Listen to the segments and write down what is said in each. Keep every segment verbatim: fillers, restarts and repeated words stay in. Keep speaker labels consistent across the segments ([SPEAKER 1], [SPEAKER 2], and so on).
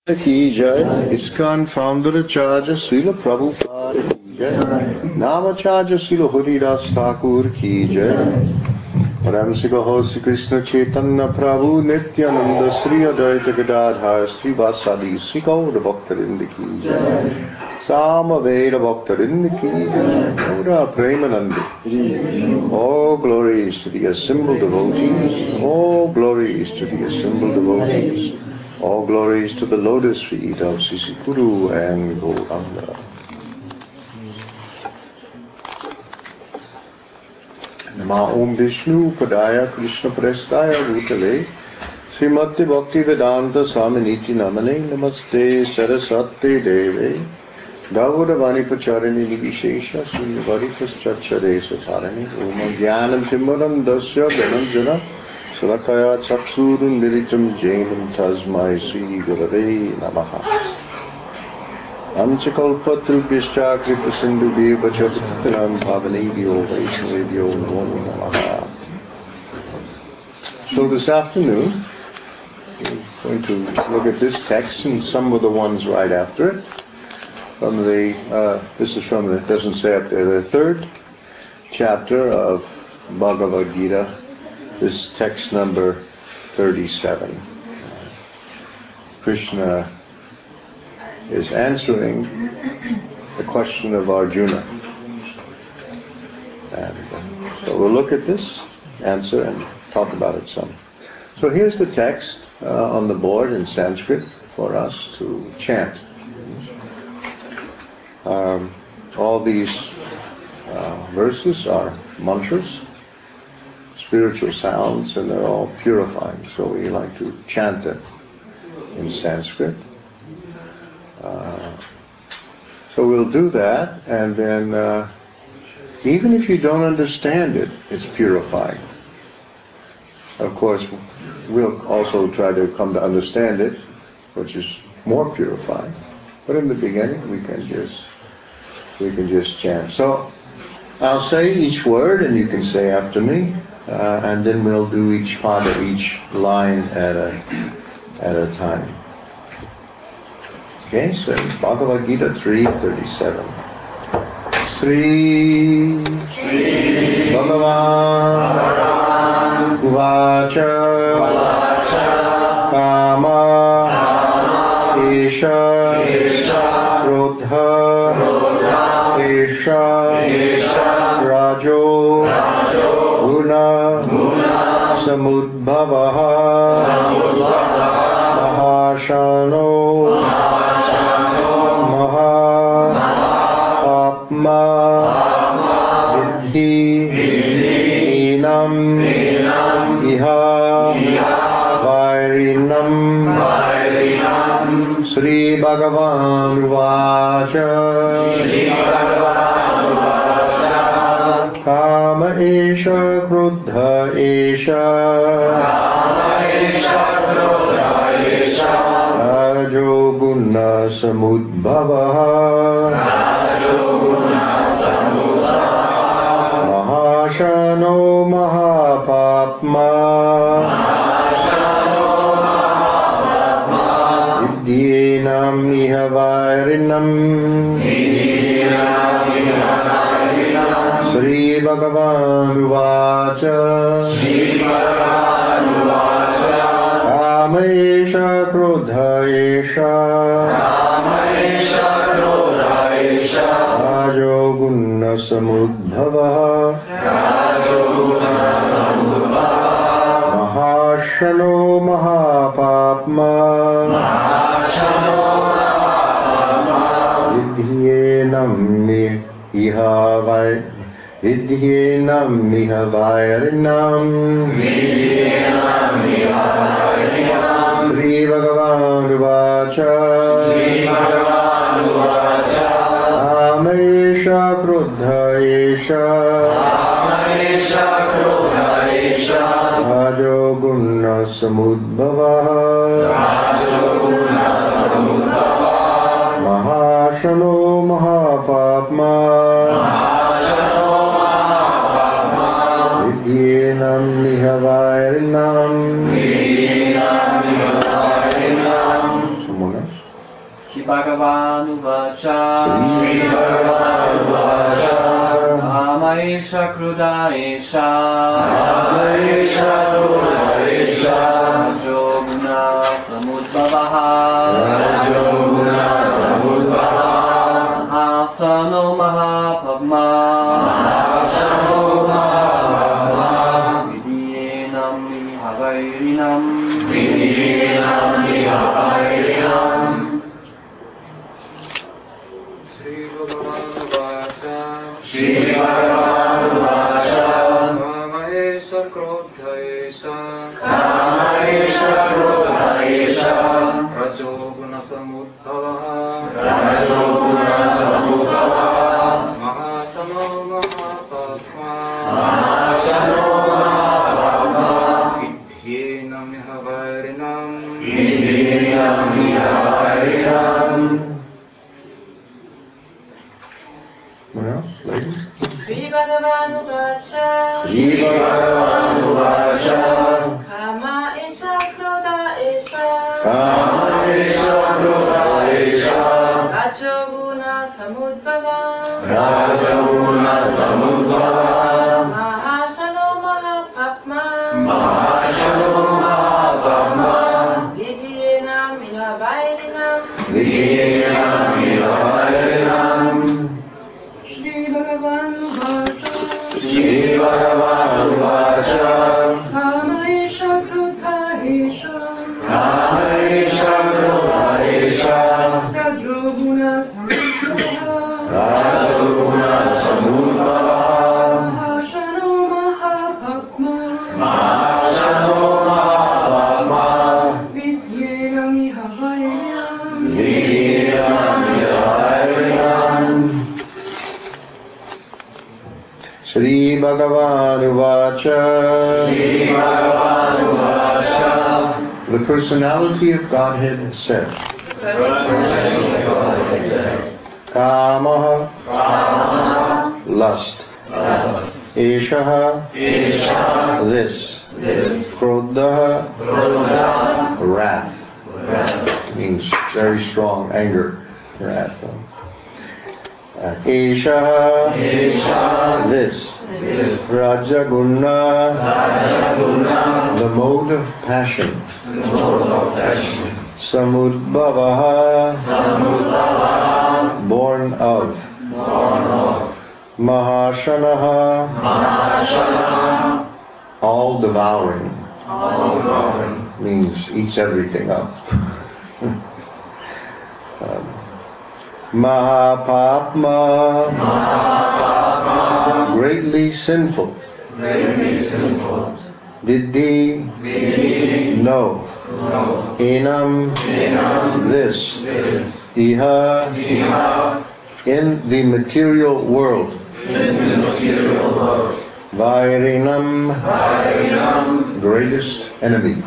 [SPEAKER 1] की जय ISKCON founder Acharya Srila Prabhupada की जय नामाचार्य Srila Haridas Thakur की जय Param Sigaho Sri Krishna Chaitanya Prabhu Nityananda Sri Advaita Gadadhar Sri Vasadi Sri Gaura Bhaktarinda की जय Samaveda Bhaktarinda की जय Gaura Premanandi. All glories to the assembled devotees, all glories to the assembled devotees. All glories to the lotus feet of Sisikuru and Gauranga. Nama Om Vishnu Padaya Krishna Prestaya Bhutale Srimati Bhakti Vedanta Swaminiti Namane Namaste Saraswati Deve Gauravani Pacharini Nivishesha Srivari Paschachare Satarani Om Jnanam Timuram Dasya Dhananjana Salakaya Chaksurun Militam Jainam Tasmai Sri Gurave Namaha. Anchakalpatrubhyascha Kripasindubhya Vachapattanam Pavanebhyo Vaishnavebhyo Namo Namaha. So this afternoon, we're going to look at this text and some of the ones right after it. From the, uh, this is from the, it doesn't say up there, the third chapter of Bhagavad Gita. This is text number thirty-seven. Krishna is answering the question of Arjuna. And uh, so we'll look at this answer and talk about it some. So here's the text uh, on the board in Sanskrit for us to chant. Um, all these uh, verses are mantras, spiritual sounds, and they're all purifying. So we like to chant them in Sanskrit. Uh, so we'll do that, and then uh, even if you don't understand it, it's purifying. Of course, we'll also try to come to understand it, which is more purifying. But in the beginning, we can just we can just chant. So I'll say each word, and you can say after me. Uh, and then we'll do each pada, each line at a at a time. Okay, so Bhagavad Gita three thirty-seven. Sri Bhagavan Uvacha Kama Esha Krodha Esha Rajo Guna Samudbhavaha Mahashano Maha Apma Vidhi Enam Iha Vairinam Sri Bhagavan Uvacha Kama Esha Krodha Esha Rajo Guna Samudbhavaha Mahashano Mahapapma Vidyenam Iha Vairinam Sri Bhagavan Uvacha Kama Esha Krodha Esha Rajo Guna Samudbhavaha Mahashano Mahapapma Vidyenam Iha Vai Vidyenam Iha Vairinam Sri Bhagavan Uvacha Kamesha Krodha Esha Rajo Guna Samudbhavaha Mahashano Mahapapma Vidyenam Iha Vairinam Someone else?
[SPEAKER 2] Shri Bhagavan Uvacha
[SPEAKER 1] Shri Bhagavan Uvacha
[SPEAKER 2] Kamaesha Krudaesha
[SPEAKER 1] Kamaesha Krudaesha
[SPEAKER 2] Rajoguna Samudbhavaha
[SPEAKER 1] Rajoguna Samudbhavaha
[SPEAKER 2] Mahasano Mahapagma
[SPEAKER 1] Mahasano Mahapagma
[SPEAKER 2] Vidyenam Mihavairinam
[SPEAKER 1] Vidyenam Mihavairinam
[SPEAKER 2] Shri Bhagavan Uvacha
[SPEAKER 1] Shri Bhagavan Uvacha
[SPEAKER 2] Kamaesha Krudaesha
[SPEAKER 1] Kamaesha Krudaesha
[SPEAKER 2] Rajoguna Samudbhavaha
[SPEAKER 1] Rajoguna Samudbhavaha
[SPEAKER 2] Mahasano Mahapagma
[SPEAKER 1] Mahasano Mahapagma
[SPEAKER 2] Vidyenam Mihavairinam
[SPEAKER 1] Vidyenam Mihavairinam. What else, ladies?
[SPEAKER 3] Shri Bhagavan Uvacha
[SPEAKER 1] Shri Bhagavan Uvacha
[SPEAKER 3] Kama Esha Krodha Esha
[SPEAKER 1] Kamaesha Krudaesha
[SPEAKER 3] Rajoguna Samudbhava
[SPEAKER 1] Rajoguna Samudbhava
[SPEAKER 3] Mahasano Mahapagma
[SPEAKER 1] Mahasano Mahapagma
[SPEAKER 3] Vidyenam Mihavairinam
[SPEAKER 1] Vidyenam Mihavairinam.
[SPEAKER 3] Shri Bhagavan Uvacha
[SPEAKER 1] Shri Bhagavan Uvacha
[SPEAKER 3] Kama Esha Krodha Esha
[SPEAKER 1] Kamaesha Krudaesha
[SPEAKER 3] Rajoguna Samudbhava
[SPEAKER 1] Rajoguna Samudbhava
[SPEAKER 3] Mahasano Mahapagma
[SPEAKER 1] Mahasano Mahapagma
[SPEAKER 3] Vidyenam Mihavairinam
[SPEAKER 1] Vidyenam Mihavairinam. Shri Bhagavan Uvacha Shri Bhagavan Uvacha The personality of Godhead said Kamaha Lust Eshaha This Krodhaha Wrath means very strong anger, wrath. Uh, Eshaha This Rajaguna the mode of passion Samudbhavaha born of Mahashanaha all devouring means eats everything up. um, Mahapapma greatly sinful. Didhi no. Enam this. Iha in the material world. Vairinam greatest enemy.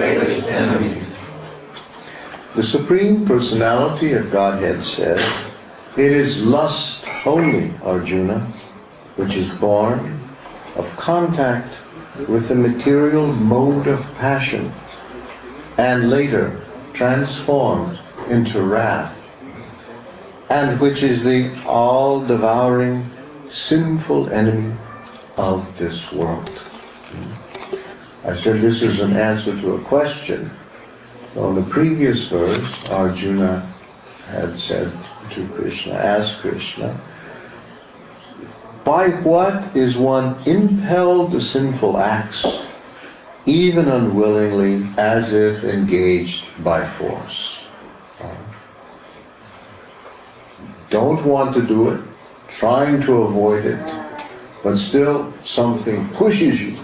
[SPEAKER 1] The Supreme Personality of Godhead said, it is lust only, Arjuna, which is born of contact with the material mode of passion and later transformed into wrath, and which is the all-devouring sinful enemy of this world. I said this is an answer to a question. So in the previous verse, Arjuna had said to Krishna, asked Krishna, by what is one impelled to sinful acts, even unwillingly, as if engaged by force? Don't want to do it, trying to avoid it, but still something pushes you.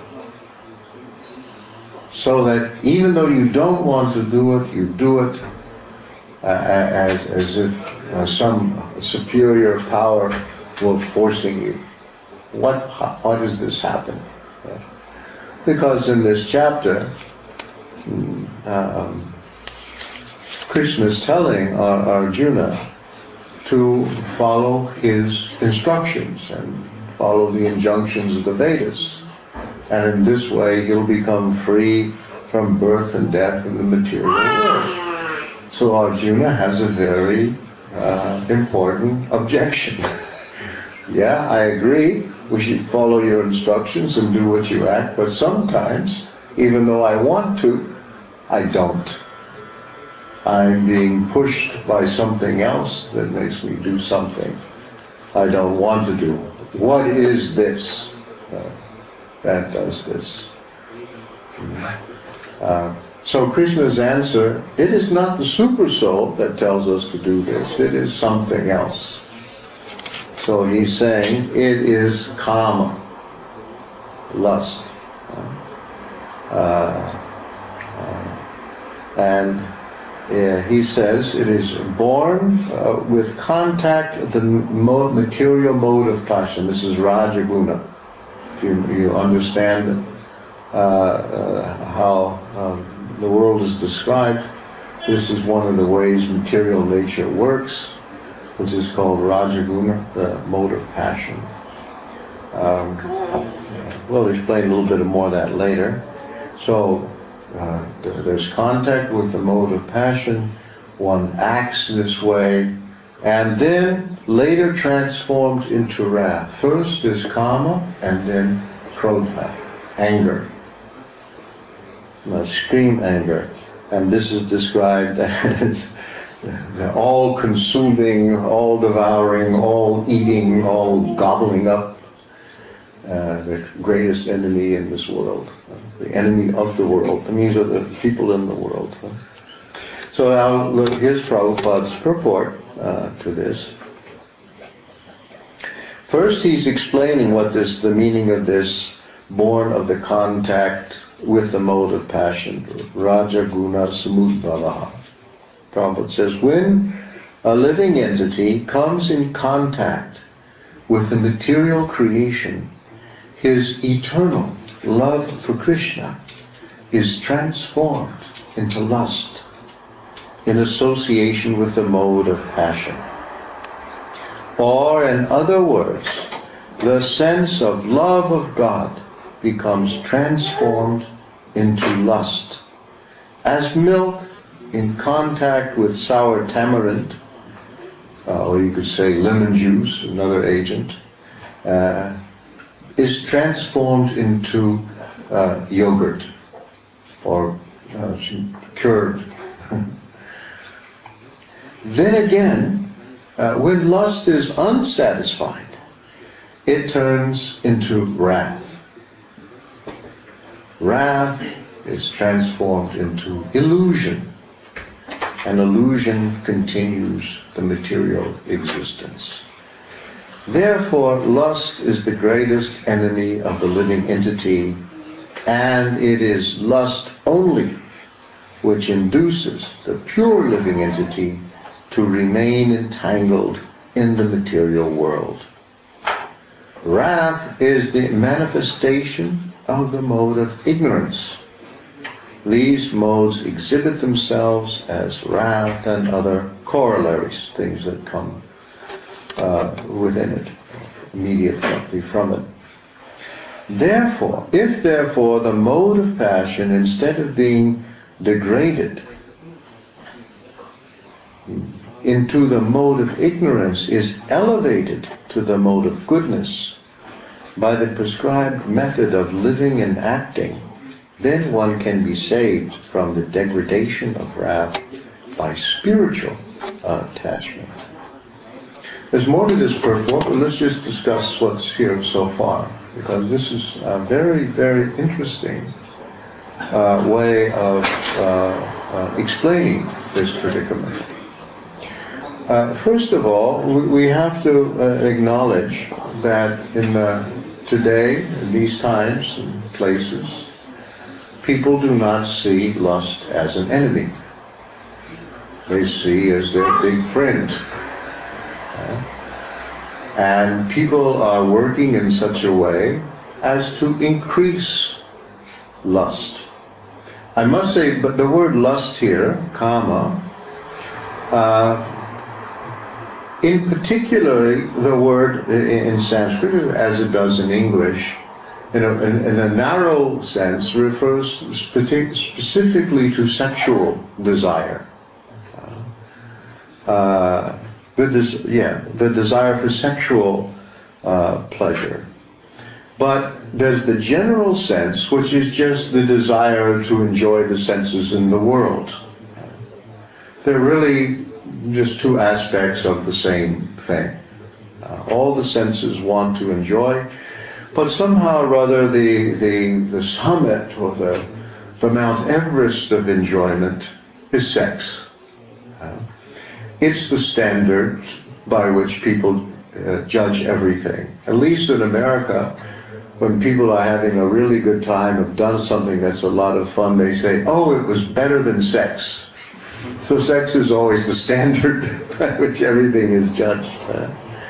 [SPEAKER 1] So that even though you don't want to do it, you do it uh, as, as if uh, some superior power were forcing you. What, how does this happen? Because in this chapter, um, Krishna is telling Arjuna to follow his instructions and follow the injunctions of the Vedas. And in this way, he'll become free from birth and death in the material world. So Arjuna has a very uh, important objection. Yeah, I agree. We should follow your instructions and do what you act, but sometimes, even though I want to, I don't. I'm being pushed by something else that makes me do something I don't want to do. What is this uh, that does this? Uh, so Krishna's answer, it is not the super soul that tells us to do this. It is something else. So he's saying it is kama, lust. Uh, uh, and uh, he says it is born uh, with contact with the mo- material mode of passion. This is Rajaguna. If you, you understand uh, uh, how um, the world is described, this is one of the ways material nature works, which is called Rajaguna, the mode of passion. Um, we'll explain a little bit more of that later. So uh, there's contact with the mode of passion, one acts this way, and then later transformed into wrath. First is kama, and then krodha, anger, extreme anger. And this is described as the all-consuming, all-devouring, all-eating, all-gobbling up, uh, the greatest enemy in this world, uh, the enemy of the world. That means of the people in the world. Huh? So now look, here's Prabhupada's purport uh, to this. First, he's explaining what this, the meaning of this, born of the contact with the mode of passion, Raja Guna Samudbhava. Prabhupada says, when a living entity comes in contact with the material creation, his eternal love for Krishna is transformed into lust in association with the mode of passion. Or, in other words, the sense of love of God becomes transformed into lust. As milk in contact with sour tamarind, uh, or you could say lemon juice, another agent, uh, is transformed into uh, yogurt or uh, curd. Then again, uh, when lust is unsatisfied, it turns into wrath. Wrath is transformed into illusion, and illusion continues the material existence. Therefore, lust is the greatest enemy of the living entity, and it is lust only which induces the pure living entity to remain entangled in the material world. Wrath is the manifestation of the mode of ignorance. These modes exhibit themselves as wrath and other corollaries, things that come uh, within it, immediately from it. Therefore, if therefore the mode of passion, instead of being degraded into the mode of ignorance, is elevated to the mode of goodness by the prescribed method of living and acting, then one can be saved from the degradation of wrath by spiritual uh, attachment. There's more to this purport, but let's just discuss what's here so far, because this is a very, very interesting uh, way of uh, uh, explaining this predicament. Uh, first of all, we, we have to uh, acknowledge that in the, today, in these times and places, people do not see lust as an enemy. They see as their big friend. Uh, and people are working in such a way as to increase lust. I must say, but the word lust here, kama, uh, in particular, the word in Sanskrit, as it does in English, in a, in, in a narrow sense, refers specifically to sexual desire. Uh, uh, the des- yeah, the desire for sexual uh, pleasure. But there's the general sense, which is just the desire to enjoy the senses in the world. They're really just two aspects of the same thing. Uh, all the senses want to enjoy, but somehow or other the, the, the summit or the, the Mount Everest of enjoyment is sex. Uh, it's the standard by which people uh, judge everything. At least in America, when people are having a really good time, have done something that's a lot of fun, they say, oh, it was better than sex. So sex is always the standard by which everything is judged. Uh,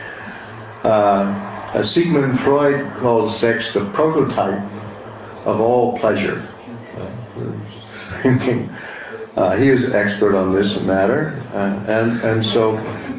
[SPEAKER 1] uh, Sigmund Freud called sex the prototype of all pleasure. Uh, uh, he is an expert on this matter, uh, and and so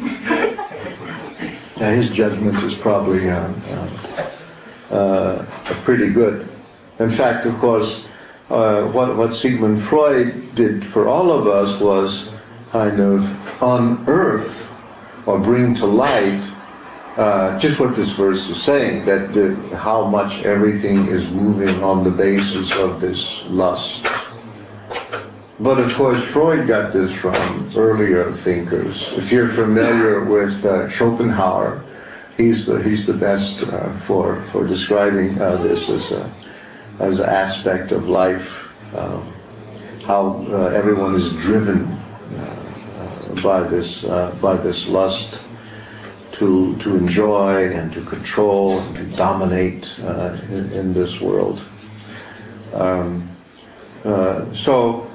[SPEAKER 1] uh, his judgment is probably uh, uh, uh, pretty good. In fact, of course, uh, what what Sigmund Freud did for all of us was kind of unearth or bring to light uh, just what this verse is saying, that the, how much everything is moving on the basis of this lust. But of course, Freud got this from earlier thinkers. If you're familiar with uh, Schopenhauer, he's the he's the best uh, for for describing uh, this as a as an aspect of life, um, how uh, everyone is driven uh, uh, by this uh, by this lust to to enjoy and to control and to dominate uh, in, in this world. Um, uh, so,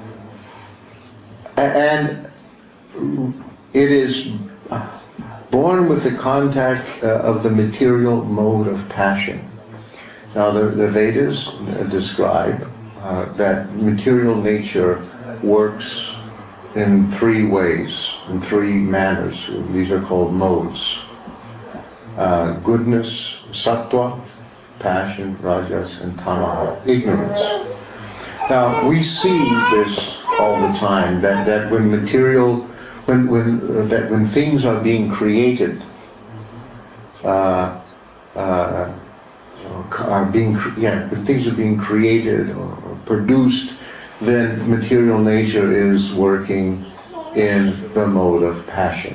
[SPEAKER 1] and it is born with the contact uh, of the material mode of passion. Now, the, the Vedas uh, describe uh, that material nature works in three ways, in three manners. These are called modes. Uh, goodness, sattva, passion, rajas, and tamaha, ignorance. Now, we see this all the time, that, that when material, when, when, uh, that when things are being created, uh, uh, are being, yeah, when things are being created or, or produced, then material nature is working in the mode of passion.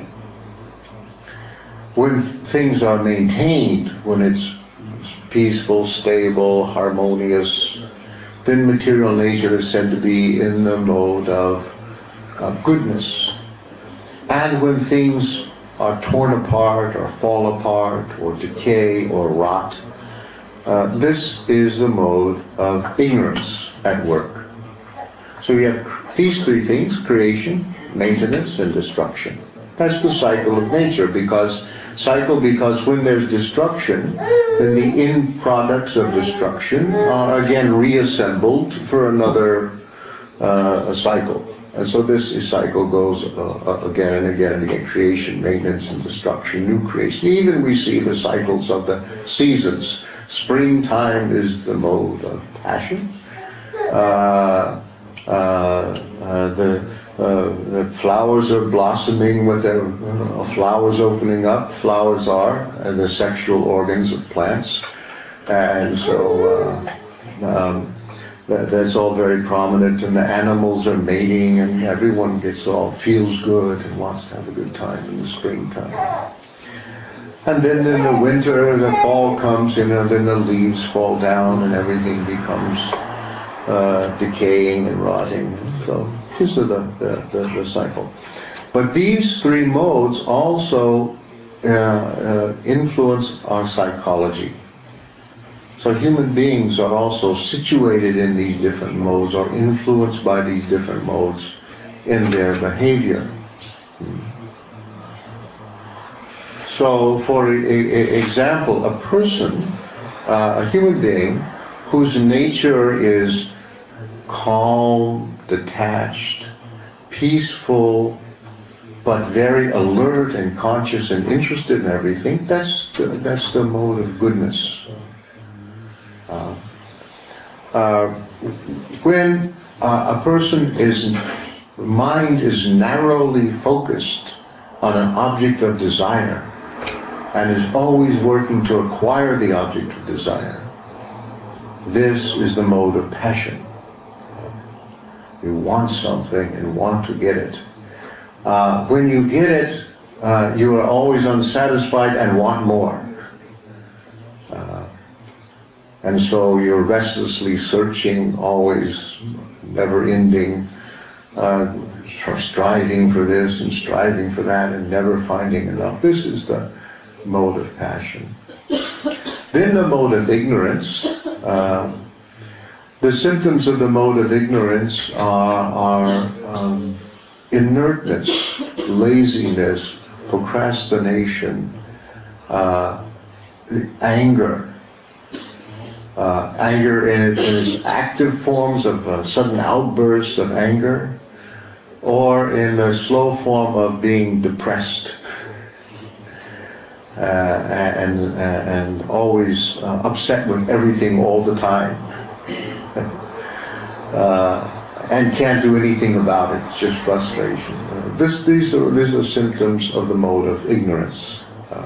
[SPEAKER 1] When things are maintained, when it's peaceful, stable, harmonious, then material nature is said to be in the mode of uh, goodness. And when things are torn apart or fall apart or decay or rot, uh, this is the mode of ignorance at work. So you have these three things: creation, maintenance, and destruction. That's the cycle of nature, because cycle because when there's destruction, then the end products of destruction are again reassembled for another uh, cycle. And so this cycle goes uh, again and again and again: creation, maintenance, and destruction, new creation. Even we see the cycles of the seasons. Springtime is the mode of passion. Uh, uh, uh, the Uh, the flowers are blossoming with their uh, flowers opening up. Flowers are uh, the sexual organs of plants, and so uh, um, that, that's all very prominent. And the animals are mating, and everyone gets all feels good and wants to have a good time in the springtime. And then in the winter, the fall comes, you know, then the leaves fall down, and everything becomes uh, decaying and rotting. So this is the, the, the, the cycle. But these three modes also uh, uh, influence our psychology. So human beings are also situated in these different modes, or influenced by these different modes in their behavior. So for a, a, example, a person, uh, a human being, whose nature is calm, detached, peaceful, but very alert and conscious and interested in everything, that's the, that's the mode of goodness. Uh, uh, when uh, a person is, mind is narrowly focused on an object of desire and is always working to acquire the object of desire, this is the mode of passion. You want something and want to get it. Uh, when you get it, uh, you are always unsatisfied and want more. Uh, and so you're restlessly searching, always never ending, uh, striving for this and striving for that and never finding enough. This is the mode of passion. Then the mode of ignorance. Uh, the symptoms of the mode of ignorance are, are um, inertness, laziness, procrastination, uh, anger. Uh, anger in, it, in its active forms of uh, sudden outbursts of anger, or in the slow form of being depressed uh, and, and, and always uh, upset with everything all the time. uh, and can't do anything about it. It's just frustration. Uh, this, these, are, these are symptoms of the mode of ignorance. Uh,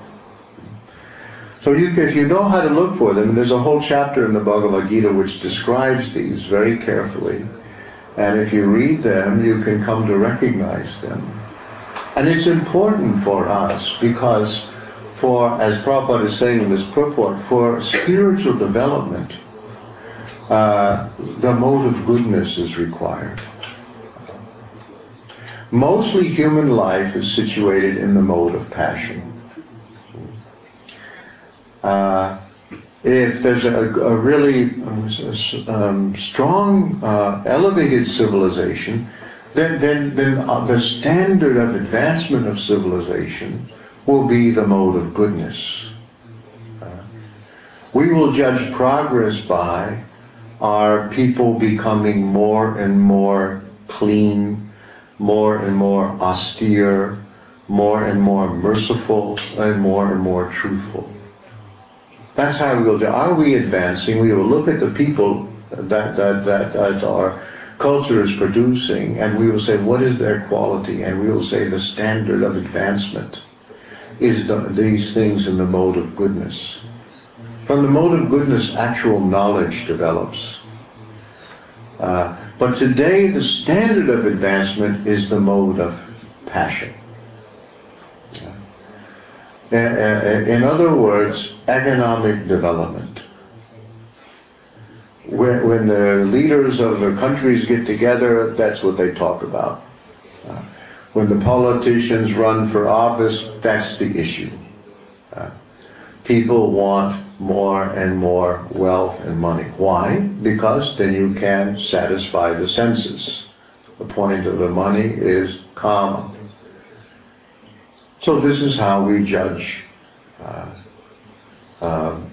[SPEAKER 1] So you, if you know how to look for them, and there's a whole chapter in the Bhagavad Gita which describes these very carefully, and if you read them, you can come to recognize them. And it's important for us because for, as Prabhupada is saying in this purport, for spiritual development, uh, the mode of goodness is required. Mostly human life is situated in the mode of passion. Uh, if there's a, a really um, strong, uh, elevated civilization, then, then, then uh, the standard of advancement of civilization will be the mode of goodness. Uh, we will judge progress by our people becoming more and more clean, more and more austere, more and more merciful, and more and more truthful. That's how we will do. Are we advancing? We will look at the people that, that, that, that our culture is producing, and we will say, what is their quality? And we will say the standard of advancement is the, these things in the mode of goodness. From the mode of goodness, actual knowledge develops. Uh, but today, the standard of advancement is the mode of passion. In other words, economic development. When, when the leaders of the countries get together, that's what they talk about. Uh, when the politicians run for office, that's the issue. Uh, people want more and more wealth and money. Why? Because then you can satisfy the senses. The point of the money is kama. So this is how we judge. Uh, um,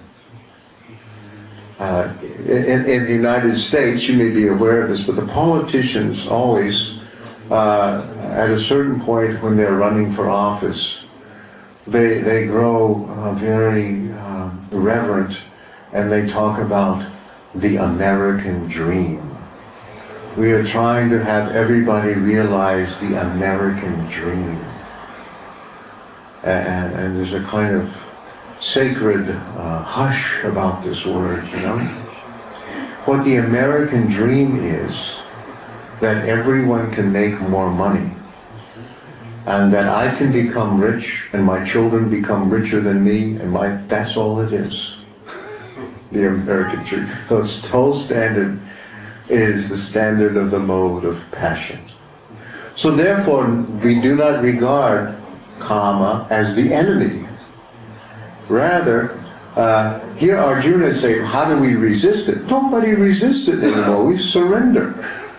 [SPEAKER 1] uh, in, in the United States, you may be aware of this, but the politicians always, uh, at a certain point when they're running for office, they they grow uh, very um, reverent, and they talk about the American dream. We are trying to have everybody realize the American dream. And, and there's a kind of sacred uh, hush about this word, you know. What the American dream is, that everyone can make more money, and that I can become rich, and my children become richer than me, and my that's all it is. The American dream. So its whole standard is the standard of the mode of passion. So therefore, we do not regard kama as the enemy. Rather, uh, here Arjuna is saying, how do we resist it? Nobody resists it anymore. We surrender.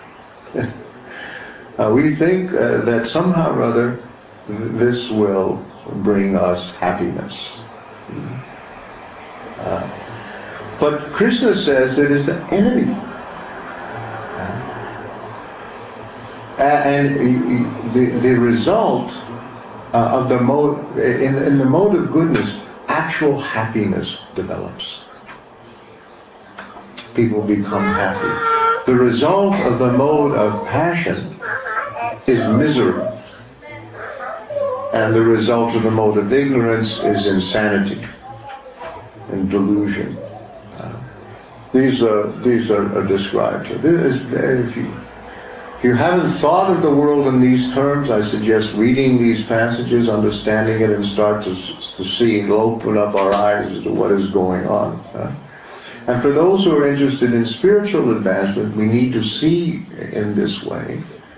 [SPEAKER 1] uh, we think uh, that somehow or other this will bring us happiness. Uh, but Krishna says it is the enemy. Uh, and the, the result Uh, of the mode, in, in the mode of goodness, actual happiness develops. People become happy. The result of the mode of passion is misery. And the result of the mode of ignorance is insanity and delusion. Uh, these are these are, are described here. This is, if you if you haven't thought of the world in these terms, I suggest reading these passages, understanding it, and start to to see. It'll open up our eyes as to what is going on. Uh, and for those who are interested in spiritual advancement, we need to see in this way.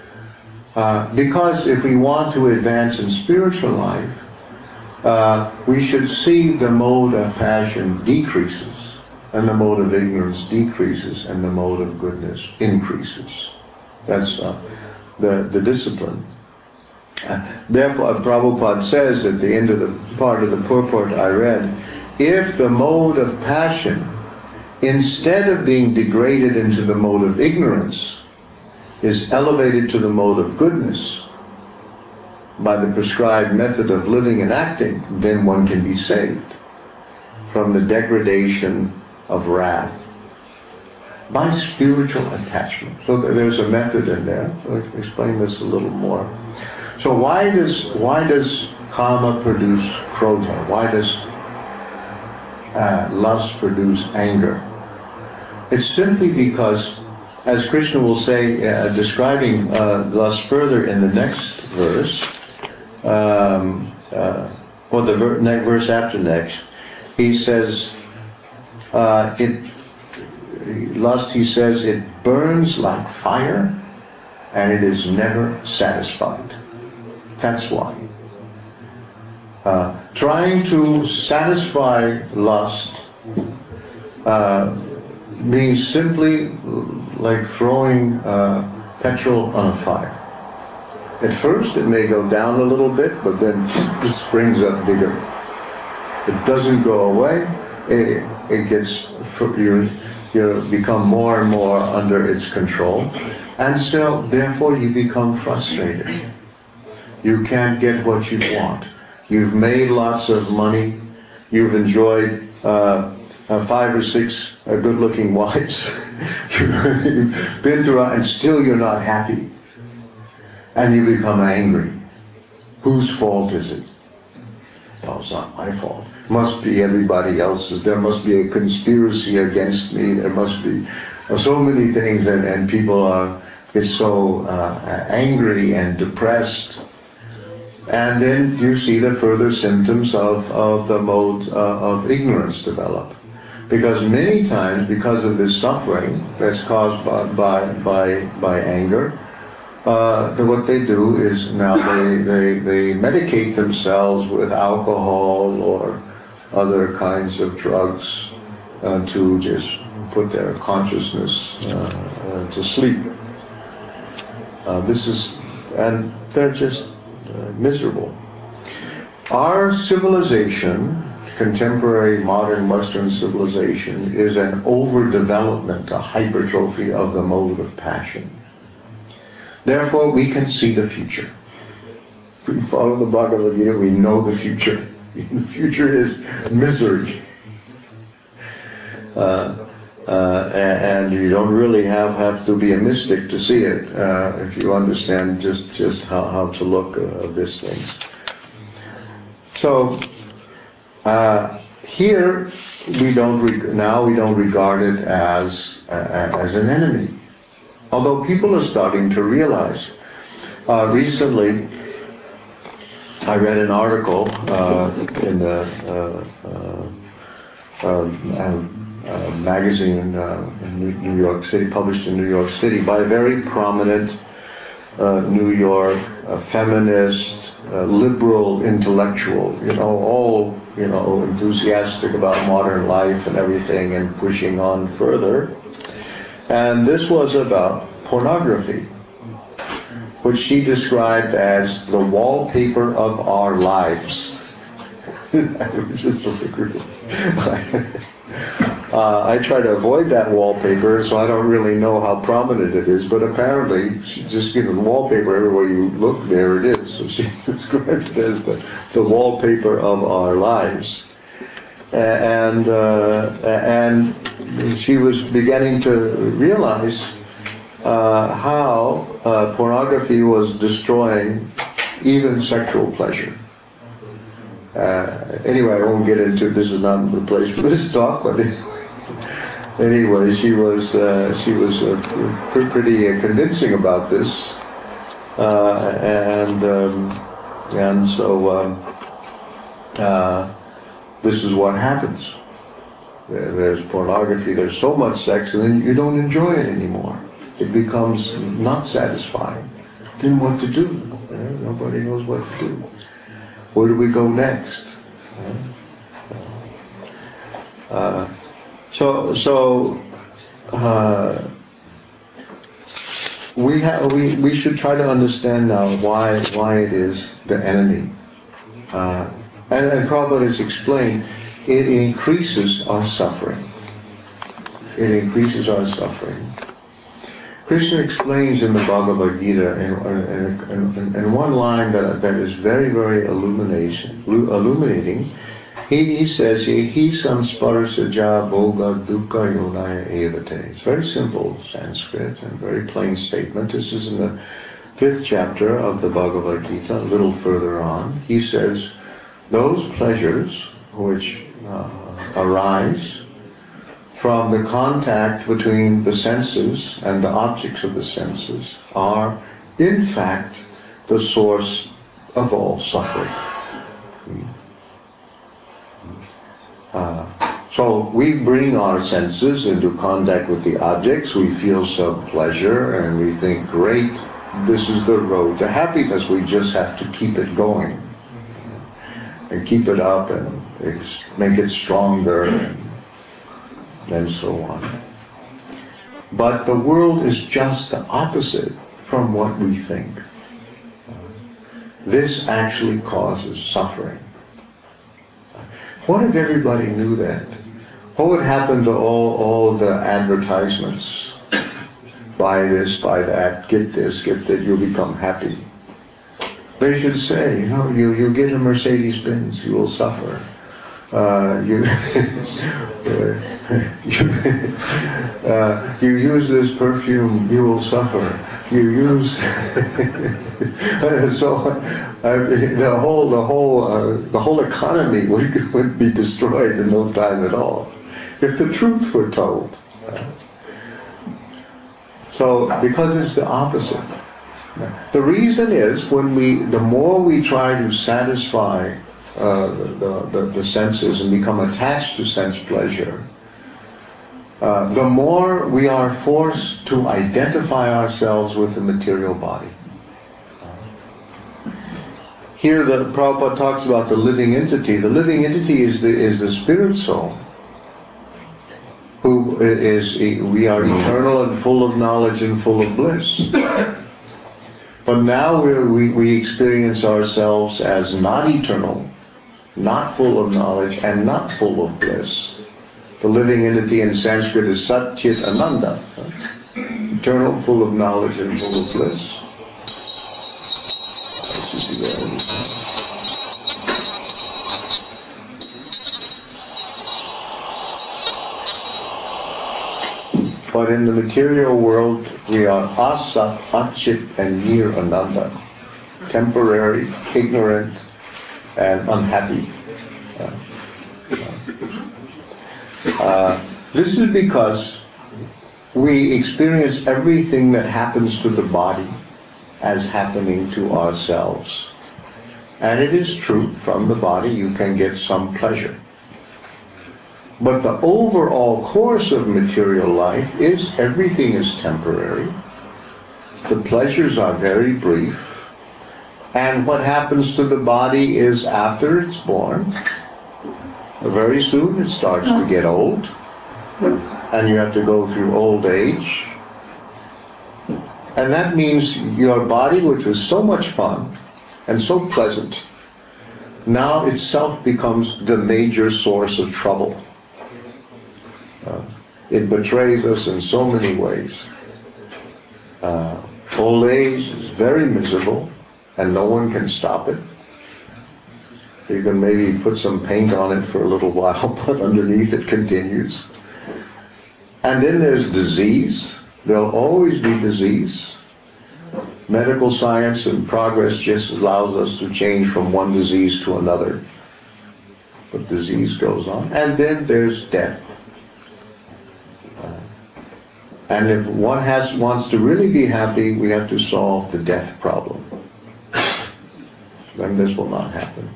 [SPEAKER 1] Uh, because if we want to advance in spiritual life, uh, we should see the mode of passion decreases, and the mode of ignorance decreases, and the mode of goodness increases. That's uh, the, the discipline. Uh, therefore, Prabhupada says at the end of the part of the purport I read, if the mode of passion, instead of being degraded into the mode of ignorance, is elevated to the mode of goodness by the prescribed method of living and acting, then one can be saved from the degradation of wrath by spiritual attachment. So there's a method in there. I'll explain this a little more. So why does why does kama produce krodha? Why does uh, lust produce anger? It's simply because, as Krishna will say, uh, describing uh, lust further in the next verse, um, uh, or the ver- next verse after next, he says, uh, it lust, he says, it burns like fire, and it is never satisfied. That's why. Uh, trying to satisfy lust uh, means simply like throwing uh, petrol on a fire. At first it may go down a little bit, but then it springs up bigger. It doesn't go away. It, it gets, you, you become more and more under its control. And so, therefore, you become frustrated. You can't get what you want. You've made lots of money. You've enjoyed uh, uh, five or six uh, good-looking wives. You've been through, and still you're not happy. And you become angry. Whose fault is it? Well, it's not my fault. It must be everybody else's. There must be a conspiracy against me. There must be uh, so many things, and, and people are get so uh, angry and depressed. And then you see the further symptoms of, of the mode uh, of ignorance develop. Because many times, because of this suffering that's caused by by by, by anger, uh, the, what they do is now they, they, they medicate themselves with alcohol or other kinds of drugs uh, to just put their consciousness uh, uh, to sleep. Uh, this is, and they're just uh, miserable. Our civilization, contemporary modern Western civilization, is an overdevelopment, a hypertrophy of the mode of passion. Therefore, we can see the future. If we follow the Bhagavad Gita, we know the future. The future is misery. Uh, uh, and, and you don't really have, have to be a mystic to see it, uh, if you understand just, just how, how to look uh, of these things. So, uh, here, we don't reg- now we don't regard it as, uh, as an enemy. Although people are starting to realize. Uh, recently, I read an article uh, in the uh, uh, uh, uh, magazine uh, in New, New York City, published in New York City, by a very prominent uh, New York uh, feminist, uh, liberal intellectual. You know, all you know, enthusiastic about modern life and everything, and pushing on further. And this was about pornography, which she described as the wallpaper of our lives. I was just like, really. uh, I try to avoid that wallpaper, so I don't really know how prominent it is, but apparently she just, you know, the wallpaper, everywhere you look, there it is. So she described it as the, the wallpaper of our lives. And uh, and she was beginning to realize uh, how uh, pornography was destroying even sexual pleasure. Uh, anyway, I won't get into, this is not the place for this talk, but anyway, she was uh, she was uh, pr- pretty uh, convincing about this, uh, and um, and so um, uh, this is what happens. There's pornography, there's so much sex, and then you don't enjoy it anymore. It becomes not satisfying. Then what to do? You know, nobody knows what to do. Where do we go next? Uh, so, so uh, we have we we should try to understand now why why it is the enemy. Uh, and, and Prabhupada has explained, it increases our suffering. It increases our suffering. Krishna explains in the Bhagavad Gita in, in, in, in one line that, that is very, very illumination, illuminating. He, he says, He samsparasaja bhoga dukkha yonaya evate. It's very simple Sanskrit and very plain statement. This is in the fifth chapter of the Bhagavad Gita, a little further on. He says, those pleasures which uh, arise from the contact between the senses and the objects of the senses are, in fact, the source of all suffering. Uh, so we bring our senses into contact with the objects, we feel some pleasure, and we think, great, this is the road to happiness, we just have to keep it going. And keep it up and make it stronger and, and so on. But the world is just the opposite from what we think. This actually causes suffering. What if everybody knew that? What would happen to all, all the advertisements? Buy this, buy that, get this, get that, you'll become happy. They should say, you know, you, you get a Mercedes-Benz, you will suffer. Uh, you, you, uh, you use this perfume, you will suffer. You use so I mean, the whole the whole uh, the whole economy would would be destroyed in no time at all if the truth were told. So because it's the opposite. The reason is when we, the more we try to satisfy uh, the, the, the senses and become attached to sense pleasure, uh, the more we are forced to identify ourselves with the material body. Here the Prabhupada talks about the living entity. The living entity is the, is the spirit soul, who is, we are eternal and full of knowledge and full of bliss. But now we're, we we experience ourselves as not eternal, not full of knowledge, and not full of bliss. The living entity in Sanskrit is Sat Chit Ananda, eternal, full of knowledge, and full of bliss. But in the material world, we are Asat, Achit, and Nir Ananda, temporary, ignorant, and unhappy. Uh, uh, this is because we experience everything that happens to the body as happening to ourselves. And it is true, from the body you can get some pleasure. But the overall course of material life is everything is temporary. The pleasures are very brief. And what happens to the body is after it's born, very soon it starts to get old. And you have to go through old age. And that means your body, which was so much fun and so pleasant, now itself becomes the major source of trouble. Uh, it betrays us in so many ways. Uh, old age is very miserable, and no one can stop it. You can maybe put some paint on it for a little while, but underneath it continues. And then there's disease. There'll always be disease. medical science and progress just allows us to change from one disease to another. But disease goes on. And then there's death. Uh, and if one has wants to really be happy, we have to solve the death problem. Then this will not happen.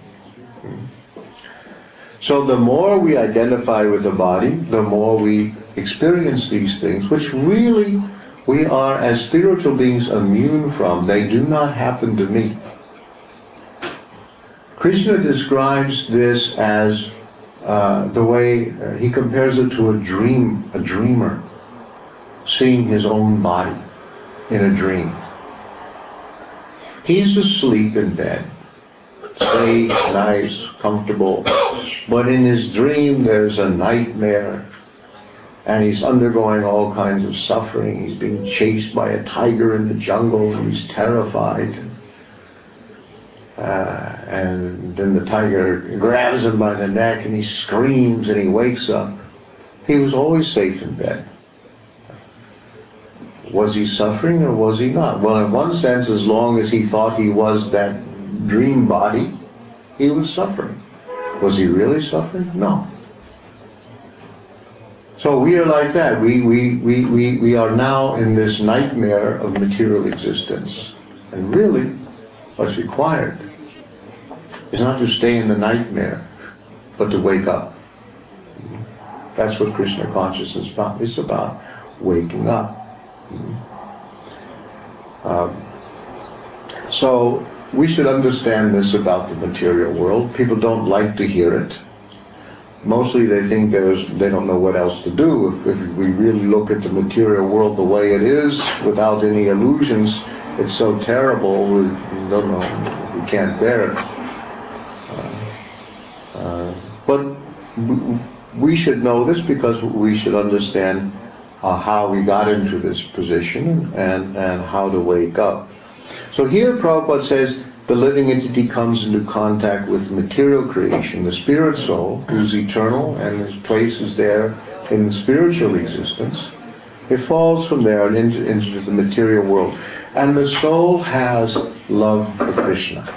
[SPEAKER 1] So the more we identify with the body, the more we experience these things, which really we are, as spiritual beings, immune from. They do not happen to me. Krishna describes this as uh, the way uh, he compares it to a dream, a dreamer seeing his own body in a dream. He's asleep in bed, safe, nice, comfortable, but in his dream there's a nightmare, and he's undergoing all kinds of suffering. He's being chased by a tiger in the jungle, and he's terrified. Uh, and then the tiger grabs him by the neck, and he screams, and he wakes up. He was always safe in bed. Was he suffering or was he not? Well, in one sense, as long as he thought he was that dream body, he was suffering. Was he really suffering? No. So we are like that. We, we, we, we, we are now in this nightmare of material existence. And really, what's required is not to stay in the nightmare, but to wake up. That's what Krishna consciousness is about. It's about waking up. Um, so we should understand this about the material world. People don't like to hear it. Mostly they think there's, they don't know what else to do. If, if we really look at the material world the way it is, without any illusions, it's so terrible, we don't know, we can't bear it. Uh, uh, but we should know this because we should understand uh, how we got into this position and, and how to wake up. So here Prabhupada says, the living entity comes into contact with material creation, the spirit soul, who's eternal and his place is there in the spiritual existence. It falls from there and into, into the material world. And the soul has love for Krishna.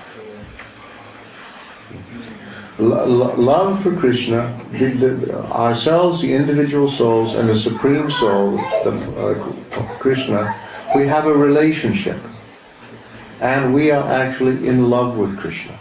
[SPEAKER 1] L- love for Krishna, the, the, ourselves, the individual souls, and the Supreme Soul, the, uh, Krishna, we have a relationship. And we are actually in love with Krishna.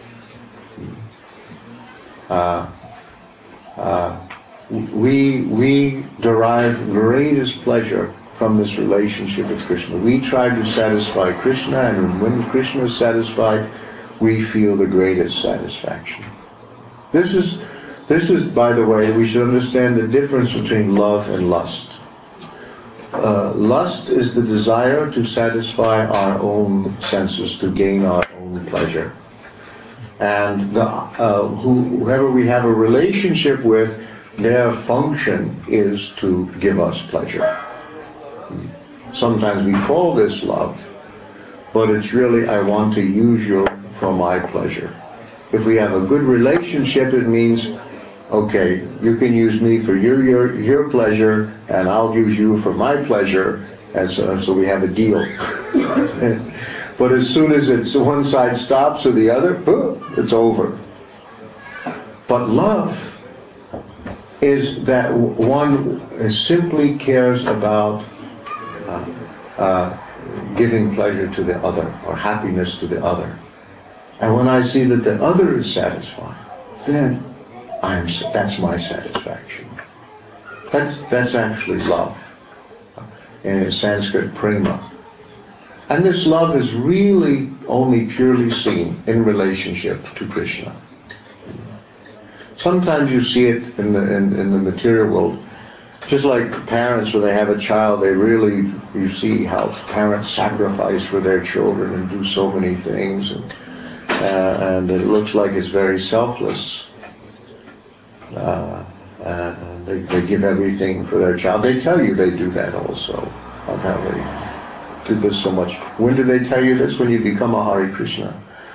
[SPEAKER 1] Uh, uh, we, we derive greatest pleasure from this relationship with Krishna. We try to satisfy Krishna, and when Krishna is satisfied, we feel the greatest satisfaction. This is, this is, by the way, we should understand the difference between love and lust. Uh, lust is the desire to satisfy our own senses, to gain our own pleasure. And the, uh, who, whoever we have a relationship with, their function is to give us pleasure. Sometimes we call this love, but it's really, I want to use you for my pleasure. If we have a good relationship, it means, okay, you can use me for your your your pleasure, and I'll use you for my pleasure, and so, so we have a deal. But as soon as it's one side stops or the other, boom, it's over. But love is that one simply cares about uh, uh, giving pleasure to the other, or happiness to the other. And when I see that the other is satisfied, then I'm, that's my satisfaction. That's, that's actually love. In Sanskrit, prema. And this love is really only purely seen in relationship to Krishna. Sometimes you see it in the, in, in the material world. Just like parents, when they have a child, they really, you see how parents sacrifice for their children and do so many things. And, uh, and it looks like it's very selfless. Uh, and they, they give everything for their child. They tell you they do that also. How they do this so much. When do they tell you this? When you become a Hare Krishna.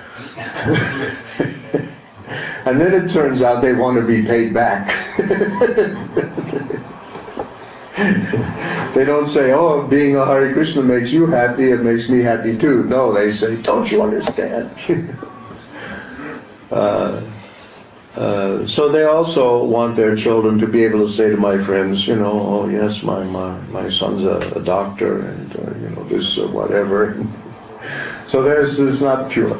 [SPEAKER 1] And then it turns out they want to be paid back. They don't say, oh, being a Hare Krishna makes you happy, it makes me happy too. No, they say, don't you understand? uh, uh, so they also want their children to be able to say to my friends, you know, oh yes, my my, my son's a, a doctor, and uh, you know, this uh, whatever. So there's it's not pure.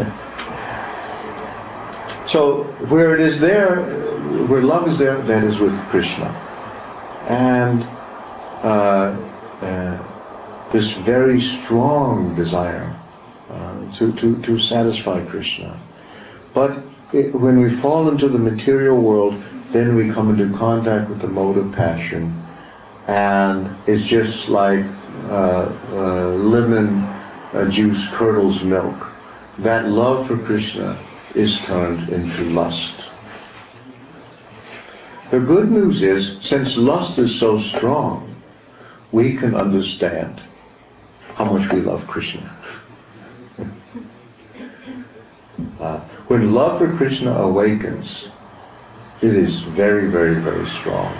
[SPEAKER 1] So where it is there, where love is there, that is with Krishna. And uh, uh, this very strong desire uh, to, to, to satisfy Krishna. But it, when we fall into the material world, then we come into contact with the mode of passion. And it's just like uh, uh, lemon uh, juice curdles milk. That love for Krishna is turned into lust. The good news is, since lust is so strong, we can understand how much we love Krishna. uh, when love for Krishna awakens, it is very, very, very strong.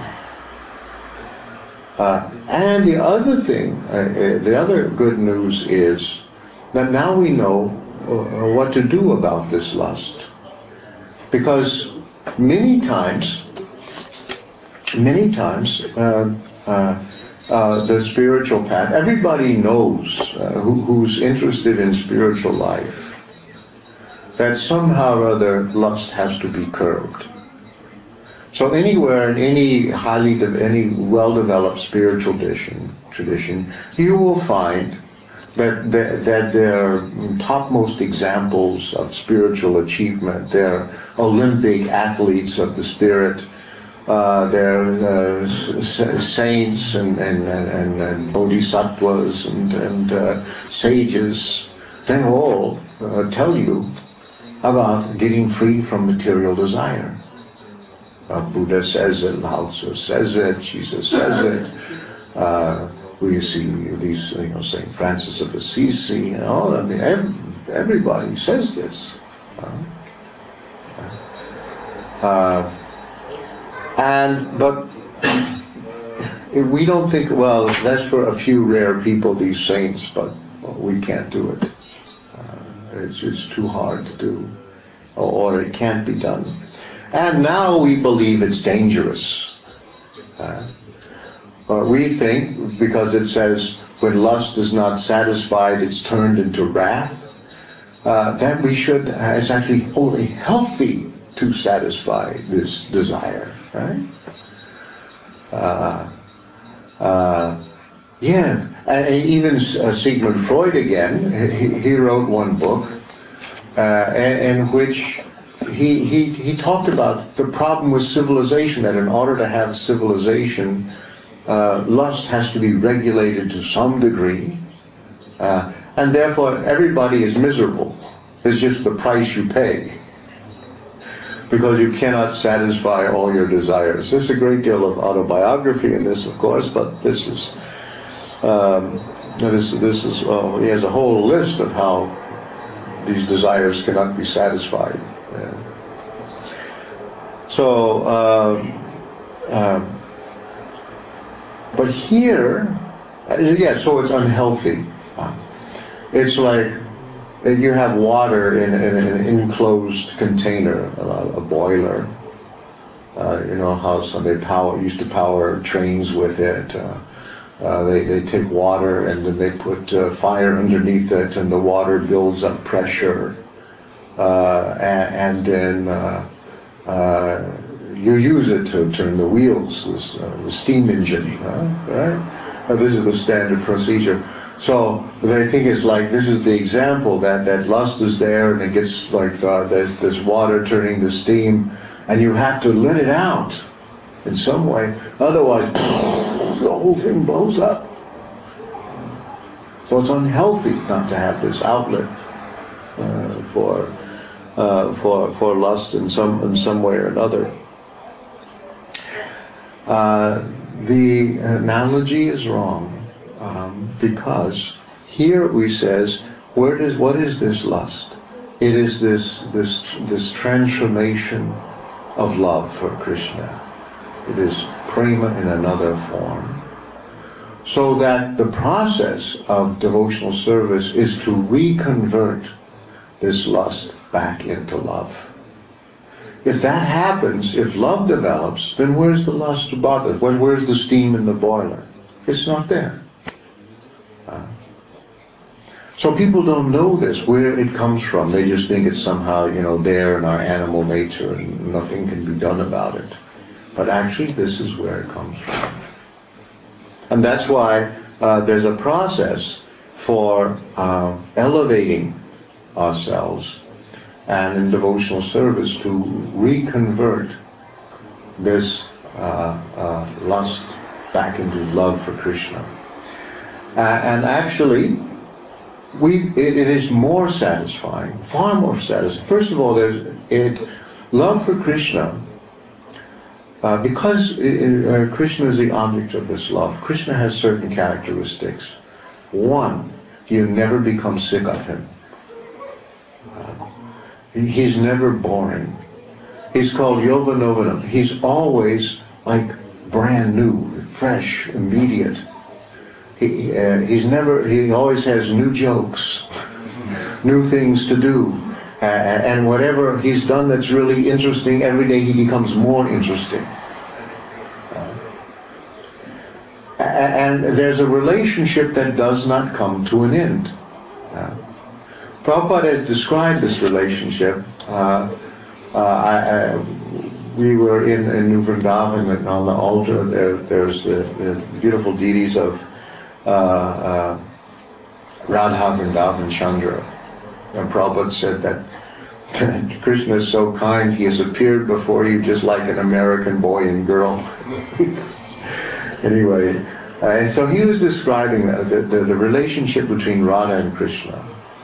[SPEAKER 1] Uh, and the other thing, uh, uh, the other good news is that now we know uh, what to do about this lust. Because many times, many times, uh, uh, uh, the spiritual path, everybody knows uh, who, who's interested in spiritual life, that somehow or other lust has to be curbed. So anywhere in any highly, de- any well-developed spiritual tradition, tradition, you will find that, that that their topmost examples of spiritual achievement, they're Olympic athletes of the spirit, uh, they're uh, s- saints and, and, and, and bodhisattvas and, and uh, sages. They all uh, tell you about getting free from material desire. Uh, Buddha says it, Lao Tzu says it, Jesus says it. Uh, we see these, you know, Saint Francis of Assisi, you know, I mean, every, everybody says this. Uh, uh, and, but we don't think, well, that's for a few rare people, these saints, but well, we can't do it. Uh, it's, it's too hard to do, or, or it can't be done. And now we believe it's dangerous. Uh, uh, we think, because it says, when lust is not satisfied, it's turned into wrath, uh, that we should, uh, it's actually only healthy to satisfy this desire, right? Uh, uh, yeah, and even uh, Sigmund Freud again, he, he wrote one book uh, in, in which he, he, he talked about the problem with civilization, that in order to have civilization, uh, lust has to be regulated to some degree, uh, and therefore everybody is miserable. It's just the price you pay, because you cannot satisfy all your desires. There's a great deal of autobiography in this, of course, but this is, um, this, this is, well, he has a whole list of how these desires cannot be satisfied. Uh, so, um, um, but here, uh, yeah, so it's unhealthy. Uh, it's like you have water in, in, in an enclosed container, a, a boiler. Uh, you know how some they power used to power trains with it. Uh, uh, they they take water and then they put uh, fire underneath it, and the water builds up pressure, uh, and, and then uh, uh, you use it to turn the wheels, this, uh, the steam engine, huh? Right? Uh, this is the standard procedure. So they think it's like, this is the example that, that lust is there, and it gets like uh, there's, there's water turning to steam, and you have to let it out in some way, otherwise the whole thing blows up. So it's unhealthy not to have this outlet uh, for uh, for for lust in some in some way or another. Uh, the analogy is wrong, um, because here we says, where does what is this lust? It is this this this transformation of love for Krishna. It is prema in another form. So that the process of devotional service is to reconvert this lust back into love. If that happens, if love develops, then where's the lust about it? Where's the steam in the boiler? It's not there. Uh, so people don't know this, where it comes from. They just think it's somehow, you know, there in our animal nature and nothing can be done about it. But actually, this is where it comes from. And that's why uh, there's a process for uh, elevating ourselves and in devotional service to reconvert this uh, uh, lust back into love for Krishna. Uh, and actually, we it, it is more satisfying, far more satisfying. First of all, there's it love for Krishna. Uh, because uh, Krishna is the object of this love, Krishna has certain characteristics. One, you never become sick of him. Uh, he's never boring. He's called Yovanovanam. He's always like brand new, fresh, immediate. He, uh, he's never. He always has new jokes, new things to do. Uh, and whatever he's done that's really interesting, every day he becomes more interesting. Uh, and there's a relationship that does not come to an end. Uh, Prabhupada has described this relationship. Uh, uh, I, I, we were in, in New Vrindavan, and on the altar there, there's the, the beautiful deities of uh, uh, Radha Vrindavan Chandra. And Prabhupada said that Krishna is so kind, he has appeared before you just like an American boy and girl. Anyway, uh, and so he was describing the, the, the relationship between Radha and Krishna.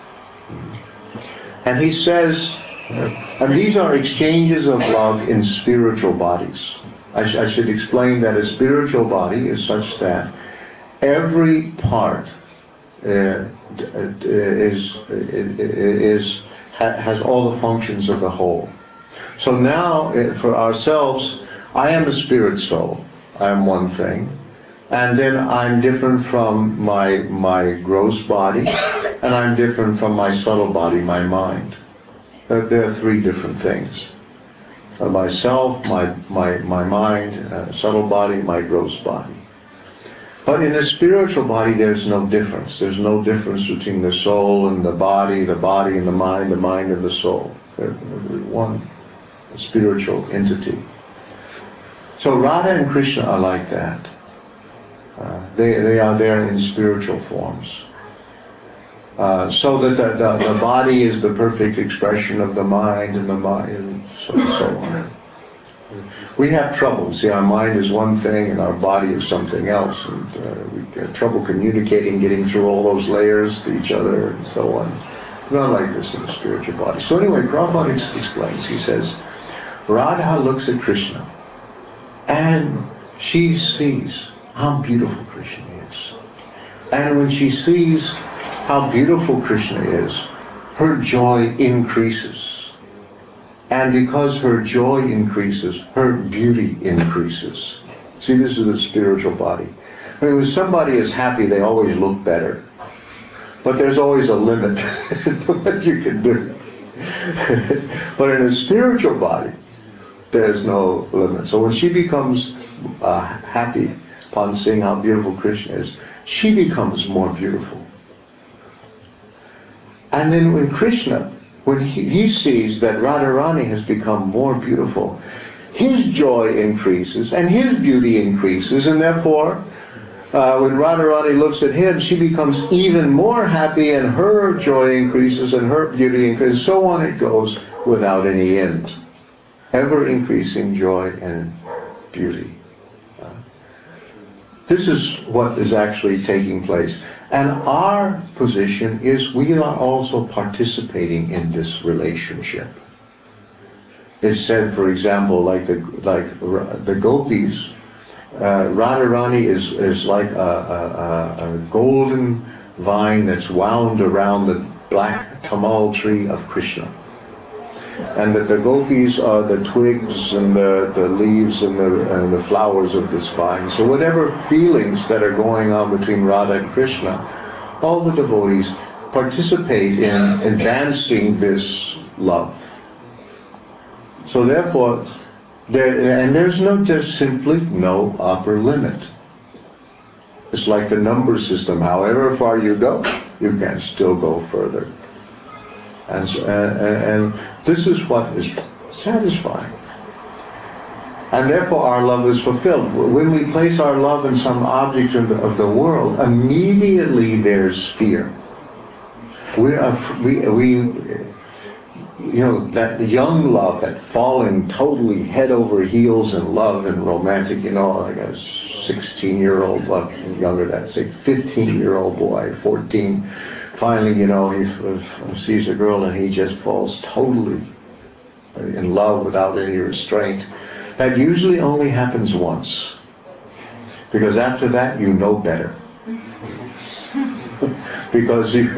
[SPEAKER 1] And he says, and these are exchanges of love in spiritual bodies. I, sh- I should explain that a spiritual body is such that every part uh, is is has all the functions of the whole. So now, for ourselves, I am a spirit soul. I am one thing. And then I'm different from my my gross body, and I'm different from my subtle body, my mind. There are three different things. Uh, myself, my, my, my mind, uh, subtle body, my gross body. But in a spiritual body, there's no difference. There's no difference between the soul and the body, the body and the mind, the mind and the soul. They're, they're one spiritual entity. So Radha and Krishna are like that. Uh, they, they are there in spiritual forms. Uh, so that the, the, the body is the perfect expression of the mind, and the mind, and so, so on. We have trouble. See, our mind is one thing, and our body is something else, and uh, we have trouble communicating, getting through all those layers to each other, and so on. Not like this in the spiritual body. So anyway, Prabhupada ex- explains. He says, Radha looks at Krishna, and she sees how beautiful Krishna is. And when she sees how beautiful Krishna is, her joy increases. And because her joy increases, her beauty increases. See, this is the spiritual body. I mean, when somebody is happy, they always look better. But there's always a limit to what you can do. But in a spiritual body, there's no limit. So when she becomes uh, happy upon seeing how beautiful Krishna is, she becomes more beautiful. And then when Krishna, when he, he sees that Radharani has become more beautiful, his joy increases and his beauty increases, and therefore uh, when Radharani looks at him, she becomes even more happy, and her joy increases and her beauty increases. So on it goes without any end. Ever increasing joy and beauty. Uh, this is what is actually taking place. And our position is we are also participating in this relationship. It's said, for example, like the like the gopis, uh, Radharani is is like a, a, a golden vine that's wound around the black tamal tree of Krishna. and that the gopis are the twigs and the, the leaves and the, and the flowers of this vine. So whatever feelings that are going on between Radha and Krishna, all the devotees participate in advancing this love. So therefore, there, and there's no, just simply no upper limit. It's like the number system. However far you go, you can still go further. And, so, and, and this is what is satisfying. And therefore our love is fulfilled. When we place our love in some object of the, of the world, immediately there's fear. We are, we, we, you know, that young love, that falling totally head over heels in love and romantic, you know, like a sixteen-year-old, well, younger than, say, fifteen-year-old boy, fourteen, finally, you know, he f- sees a girl and he just falls totally in love without any restraint. That usually only happens once. Because after that, you know better. Because you...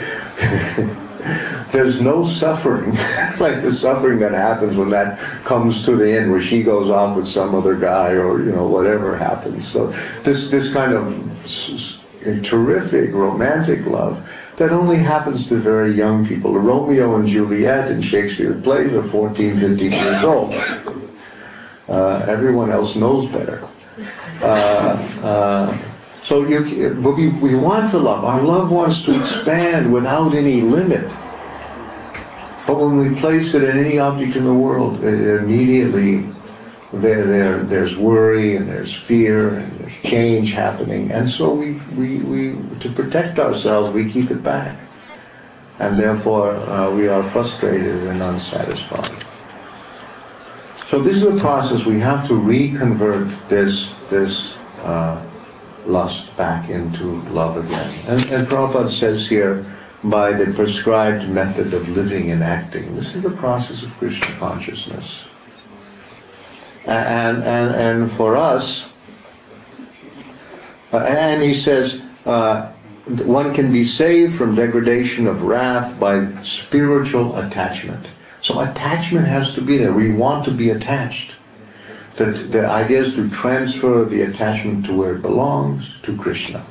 [SPEAKER 1] there's no suffering like the suffering that happens when that comes to the end, where she goes off with some other guy, or you know, whatever happens. So this this kind of s- s- terrific romantic love that only happens to very young people. Romeo and Juliet in Shakespeare plays are fourteen, fifteen years old. Uh, everyone else knows better. Uh, uh, So you, but we, we want to love. Our love wants to expand without any limit. But when we place it in any object in the world, it immediately there, there, there's worry and there's fear and there's change happening. And so we, we, we to protect ourselves, we keep it back. And therefore uh, we are frustrated and unsatisfied. So this is a process. We have to reconvert this, this, uh, lust back into love again. And, and Prabhupada says here, by the prescribed method of living and acting. This is the process of Krishna consciousness. And, and, and for us, uh, and he says, uh, one can be saved from degradation of wrath by spiritual attachment. So attachment has to be there. We want to be attached. The, the idea is to transfer the attachment to where it belongs, to Krishna.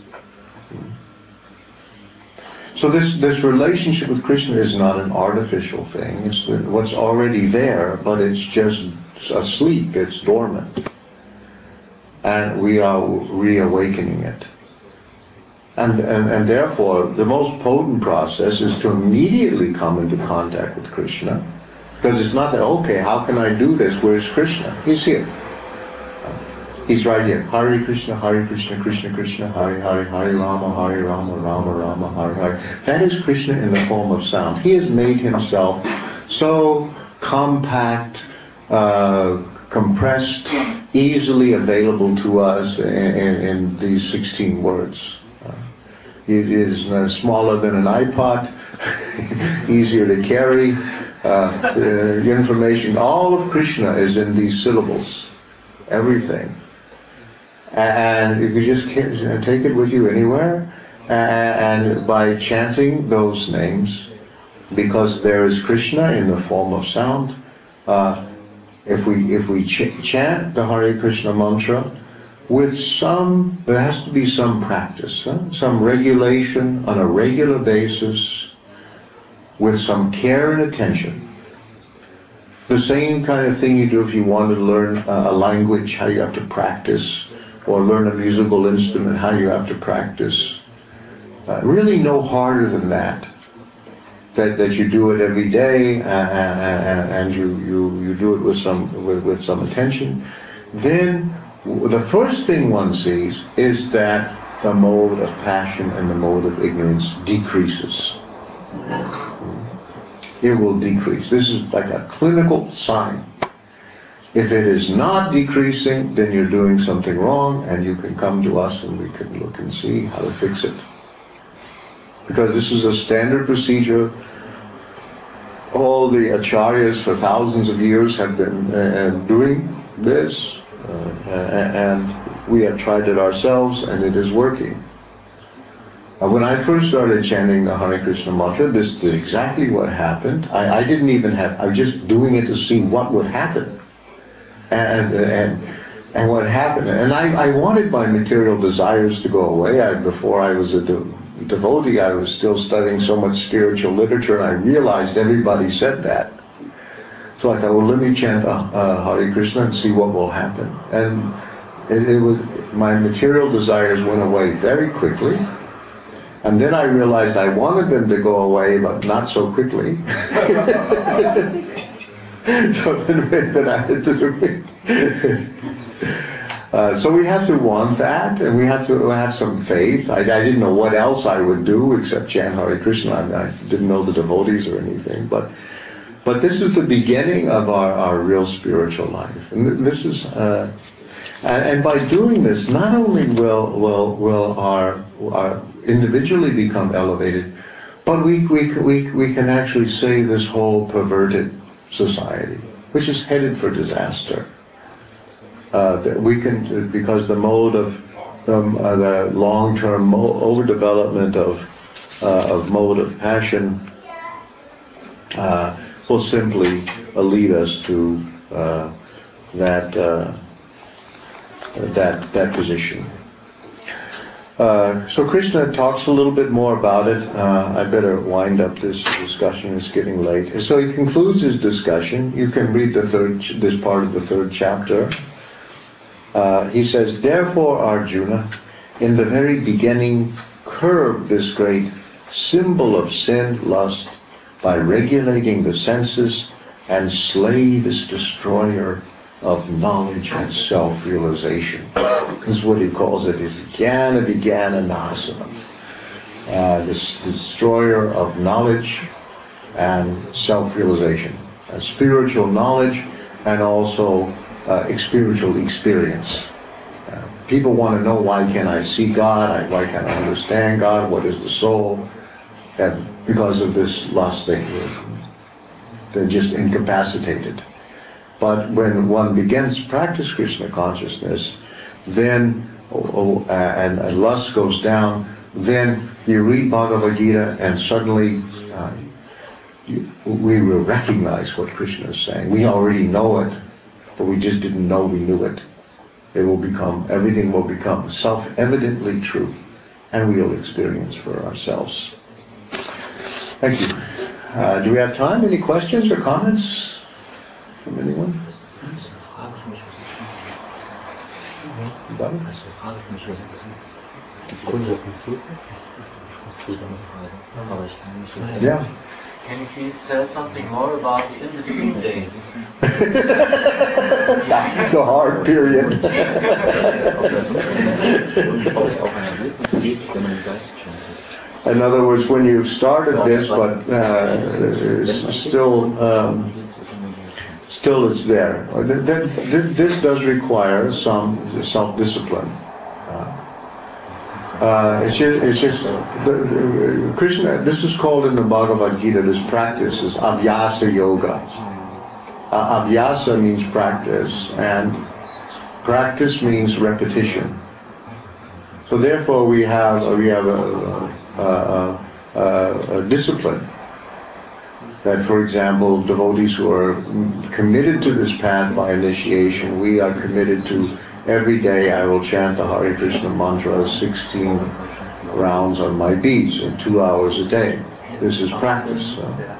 [SPEAKER 1] So this, this relationship with Krishna is not an artificial thing. It's the, what's already there, but it's just asleep. It's dormant. And we are reawakening it. And, and, and therefore, the most potent process is to immediately come into contact with Krishna. Because it's not that, okay, how can I do this? Where's Krishna? He's here. He's right here. Hare Krishna, Hare Krishna, Krishna Krishna, Hare Hare, Hare Rama, Hare Rama, Rama Rama, Hare Hare. That is Krishna in the form of sound. He has made himself so compact, uh, compressed, easily available to us in, in, in these sixteen words. Uh, it is uh, smaller than an iPod, easier to carry. Uh, the information, all of Krishna is in these syllables. Everything. And you can just take it with you anywhere. And by chanting those names, because there is Krishna in the form of sound, uh, if we if we ch- chant the Hare Krishna mantra with some, there has to be some practice, huh? Some regulation on a regular basis, with some care and attention. The same kind of thing you do if you want to learn a language, how you have to practice, or learn a musical instrument, how you have to practice. Uh, really no harder than that. That that you do it every day, uh, and, and you, you, you do it with some with, with some attention. Then the first thing one sees is that the mode of passion and the mode of ignorance decreases. It will decrease. This is like a clinical sign. If it is not decreasing, then you're doing something wrong, and you can come to us and we can look and see how to fix it. Because this is a standard procedure. All the acharyas for thousands of years have been uh, doing this, uh, and we have tried it ourselves, and it is working. Uh, when I first started chanting the Hare Krishna mantra, this is exactly what happened. I, I didn't even have, I was just doing it to see what would happen. And, and, and what happened. And I, I wanted my material desires to go away. I, before I was a de- devotee, I was still studying so much spiritual literature, and I realized everybody said that. So I thought, well, let me chant uh, uh, Hare Krishna and see what will happen. And it, it was, my material desires went away very quickly. And then I realized I wanted them to go away, but not so quickly. So then, then I had to do it. Uh, so we have to want that, and we have to have some faith. I, I didn't know what else I would do except chant Hare Krishna. I, I didn't know the devotees or anything, but but this is the beginning of our, our real spiritual life. And this is, uh, and, and by doing this, not only will will will our our individually become elevated, but we we we we can actually save this whole perverted society, which is headed for disaster. Uh, that we can, because the mode of um, uh, the long-term mo- overdevelopment of uh, of mode of passion uh, will simply uh, lead us to uh, that uh, that that position. Uh, so Krishna talks a little bit more about it. Uh, I better wind up this discussion. It's getting late. So he concludes his discussion. You can read the third, this part of the third chapter. Uh, he says, therefore, Arjuna, in the very beginning, curb this great symbol of sin, lust, by regulating the senses, and slay this destroyer of knowledge and self-realization. This is what he calls it, is jnana vijnana nasanam. Uh, this destroyer of knowledge and self-realization. Uh, spiritual knowledge and also uh, spiritual experience. Uh, people want to know, why can I see God? Why can I understand God? What is the soul? And because of this lust, they, they're just incapacitated. But when one begins to practice Krishna consciousness, then, oh, oh, uh, and, and lust goes down, then you read Bhagavad Gita and suddenly uh, you, we will recognize what Krishna is saying. We already know it, but we just didn't know we knew it. It will become, everything will become self-evidently true, and we will experience for ourselves. Thank you. Uh, do we have time? Any questions or comments from anyone? Yeah.
[SPEAKER 4] Can you please tell something more about the in-between days?
[SPEAKER 1] The hard period. In other words, when you've started this, but uh, still, um, still it's there. This does require some self-discipline. Uh, it's just, it's just the, the, Krishna. This is called in the Bhagavad Gita. This practice is abhyasa yoga. Uh, abhyasa means practice, and practice means repetition. So therefore, we have we have a, a, a, a discipline. That, for example, devotees who are committed to this path by initiation, we are committed to every day I will chant the Hare Krishna mantra sixteen rounds on my beads, or two hours a day. This is practice. Uh,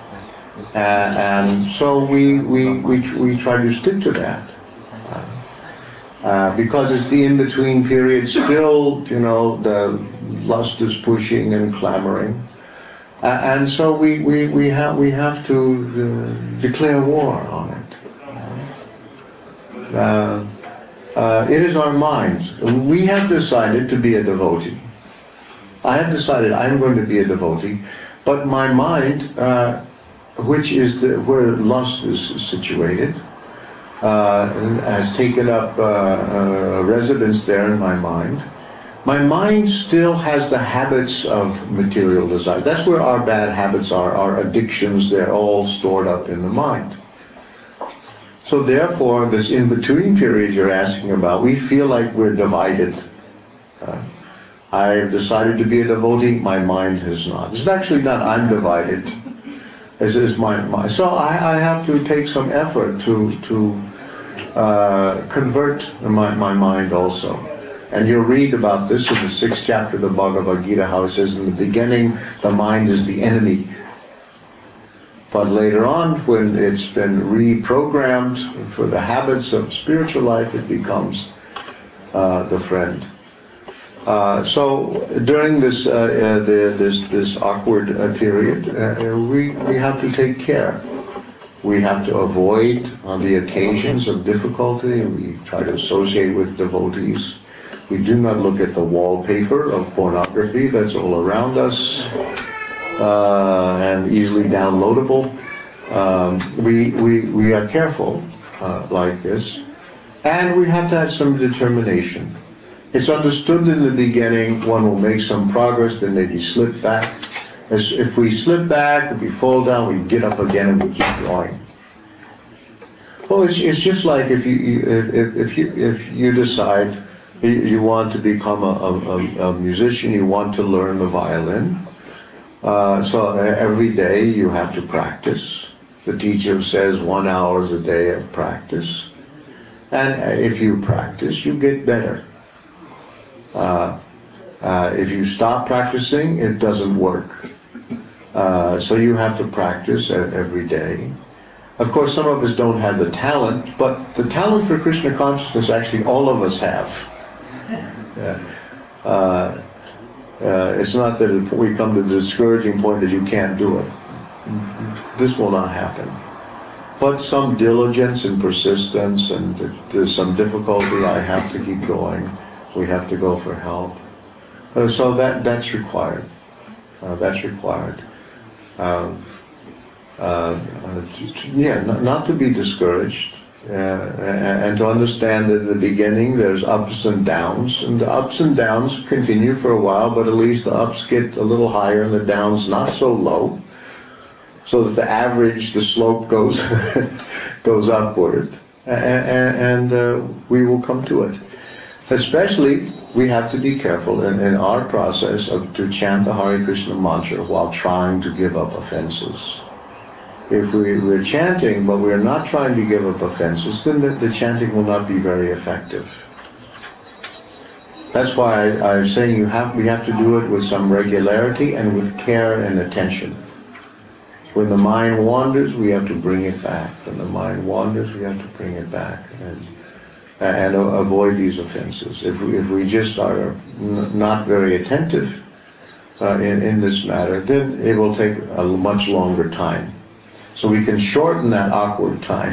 [SPEAKER 1] and so we, we, we, we try to stick to that. Uh, uh, because it's the in-between period, still, you know, the lust is pushing and clamoring. Uh, and so we, we, we, have, we have to uh, declare war on it. Uh, uh, it is our mind. We have decided to be a devotee. I have decided I'm going to be a devotee, but my mind, uh, which is the, where lust is situated, uh, has taken up uh, uh, residence there in my mind. My mind still has the habits of material desire. That's where our bad habits are, our addictions, they're all stored up in the mind. So therefore, this in-between period you're asking about, we feel like we're divided. Uh, I've decided to be a devotee, my mind has not. It's actually not I'm divided. This is my, my so I, I have to take some effort to to uh, convert my, my mind also. And you'll read about this in the sixth chapter of the Bhagavad Gita, how it says in the beginning, the mind is the enemy. But later on, when it's been reprogrammed for the habits of spiritual life, it becomes uh, the friend. Uh, so during this uh, uh, the, this this awkward uh, period, uh, we we have to take care. We have to avoid, on the occasions of difficulty, we try to associate with devotees. We do not look at the wallpaper of pornography that's all around us uh, and easily downloadable. Um, we we we are careful uh, like this, and we have to have some determination. It's understood in the beginning, one will make some progress, then maybe slip back. As if we slip back, if we fall down, we get up again and we keep going. Well, it's it's just like if you, you if if you if you decide you, you want to become a, a, a musician, you want to learn the violin. Uh, so every day you have to practice. The teacher says one hour is a day of practice, and if you practice, you get better. Uh, uh, if you stop practicing, it doesn't work. Uh, so you have to practice every day. Of course, some of us don't have the talent, but the talent for Krishna consciousness, actually, all of us have. Yeah. Uh, uh, it's not that if we come to the discouraging point that you can't do it. This will not happen. But some diligence and persistence, and if there's some difficulty, I have to keep going. We have to go for help. Uh, so that that's required. Uh, that's required. Um, uh, uh, to, to, yeah, not, not to be discouraged, uh, and, and to understand that at the beginning there's ups and downs, and the ups and downs continue for a while, but at least the ups get a little higher and the downs not so low, so that the average, the slope goes goes upward, and, and, and uh, we will come to it. Especially, we have to be careful in, in our process of to chant the Hare Krishna mantra while trying to give up offenses. If we, we're chanting, but we're not trying to give up offenses, then the, the chanting will not be very effective. That's why I, I'm saying you have we have to do it with some regularity and with care and attention. When the mind wanders, we have to bring it back. When the mind wanders, we have to bring it back. And and avoid these offenses. If we, if we just are n- not very attentive uh, in, in this matter, then it will take a much longer time. So we can shorten that awkward time.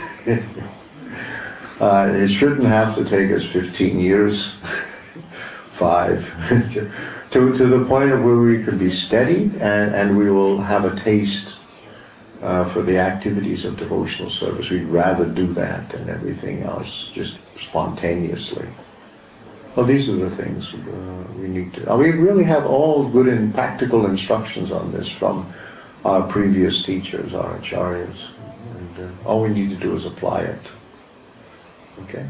[SPEAKER 1] uh, it shouldn't have to take us fifteen years, five, to, to the point of where we can be steady and, and we will have a taste Uh, for the activities of devotional service. We'd rather do that than everything else, just spontaneously. Well, these are the things uh, we need to... Uh, we really have all good and practical instructions on this from our previous teachers, our acharyas. And uh, all we need to do is apply it. Okay?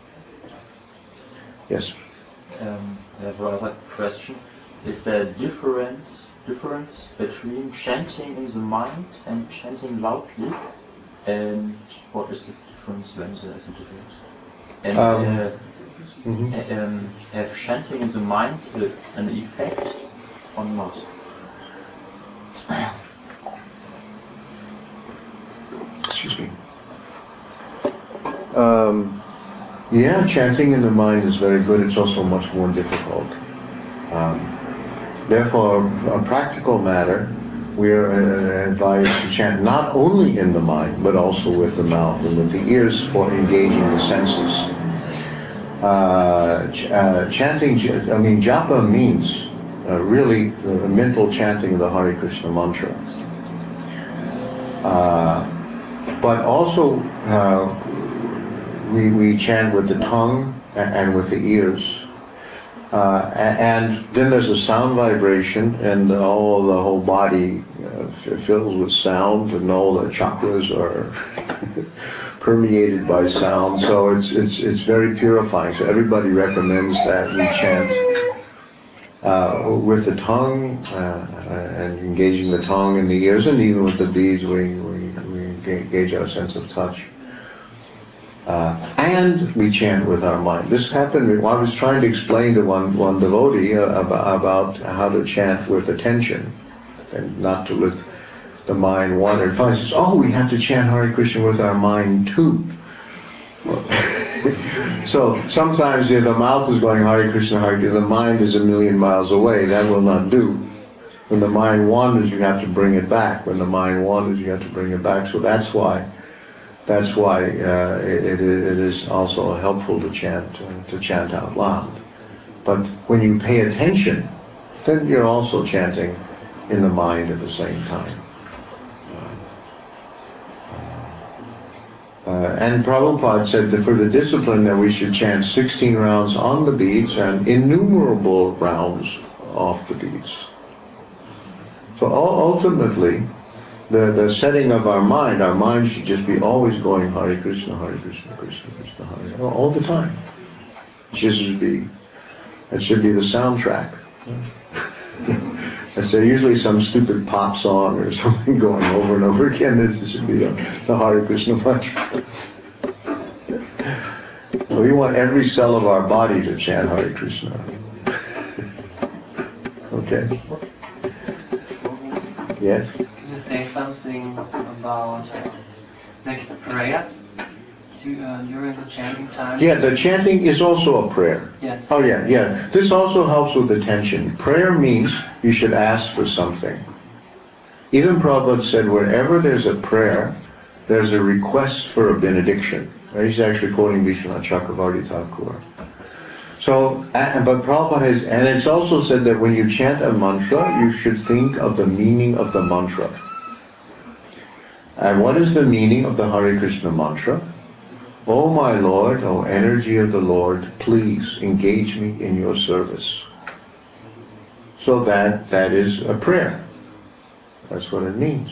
[SPEAKER 1] Yes?
[SPEAKER 4] Um, I have another question. Is there a difference, difference between chanting in the mind and chanting loudly? And what is the difference when there is a difference? And
[SPEAKER 1] Um,
[SPEAKER 4] uh,
[SPEAKER 1] mm-hmm.
[SPEAKER 4] uh, um, have chanting in the mind uh, an effect or not?
[SPEAKER 1] Excuse me. Um, yeah, chanting in the mind is very good. It's also much more difficult. Um, therefore, a practical matter, we are uh, advised to chant not only in the mind, but also with the mouth and with the ears for engaging the senses. Uh, ch- uh, chanting, I mean, japa means uh, really the mental chanting of the Hare Krishna mantra. Uh, but also, uh, we, we chant with the tongue and with the ears. Uh, and then there's a sound vibration, and all the whole body uh, filled with sound, and all the chakras are permeated by sound. So it's it's it's very purifying. So everybody recommends that we chant uh, with the tongue uh, and engaging the tongue and the ears, and even with the beads, we, we, we engage our sense of touch. Uh, and we chant with our mind. This happened, I was trying to explain to one, one devotee uh, about, about how to chant with attention and not to let the mind wander. Finally says, oh, we have to chant Hare Krishna with our mind too. So sometimes if the mouth is going Hare Krishna, Hare Krishna, the mind is a million miles away. That will not do. When the mind wanders, you have to bring it back. When the mind wanders, you have to bring it back. So that's why That's why uh, it, it is also helpful to chant uh, to chant out loud. But when you pay attention, then you're also chanting in the mind at the same time. Uh, and Prabhupada said that for the discipline that we should chant sixteen rounds on the beads and innumerable rounds off the beads. So ultimately, The, the setting of our mind, our mind should just be always going Hare Krishna, Hare Krishna, Krishna Krishna, Hare all, all the time. It should be, it should be the soundtrack. It's there usually some stupid pop song or something going over and over again. This should be the, the Hare Krishna mantra. We want every cell of our body to chant Hare Krishna. Okay. Yes?
[SPEAKER 5] You say something about uh, like prayers to, uh, during the chanting time?
[SPEAKER 1] Yeah, the chanting is also a prayer.
[SPEAKER 5] Yes.
[SPEAKER 1] Oh yeah, yeah. This also helps with attention. Prayer means you should ask for something. Even Prabhupada said wherever there's a prayer, there's a request for a benediction. He's actually quoting Vishwanath Chakravarti Thakur. So, but Prabhupada has, and it's also said that when you chant a mantra, you should think of the meaning of the mantra. And what is the meaning of the Hare Krishna mantra? Oh my Lord, oh energy of the Lord, please engage me in your service. So that, that is a prayer. That's what it means.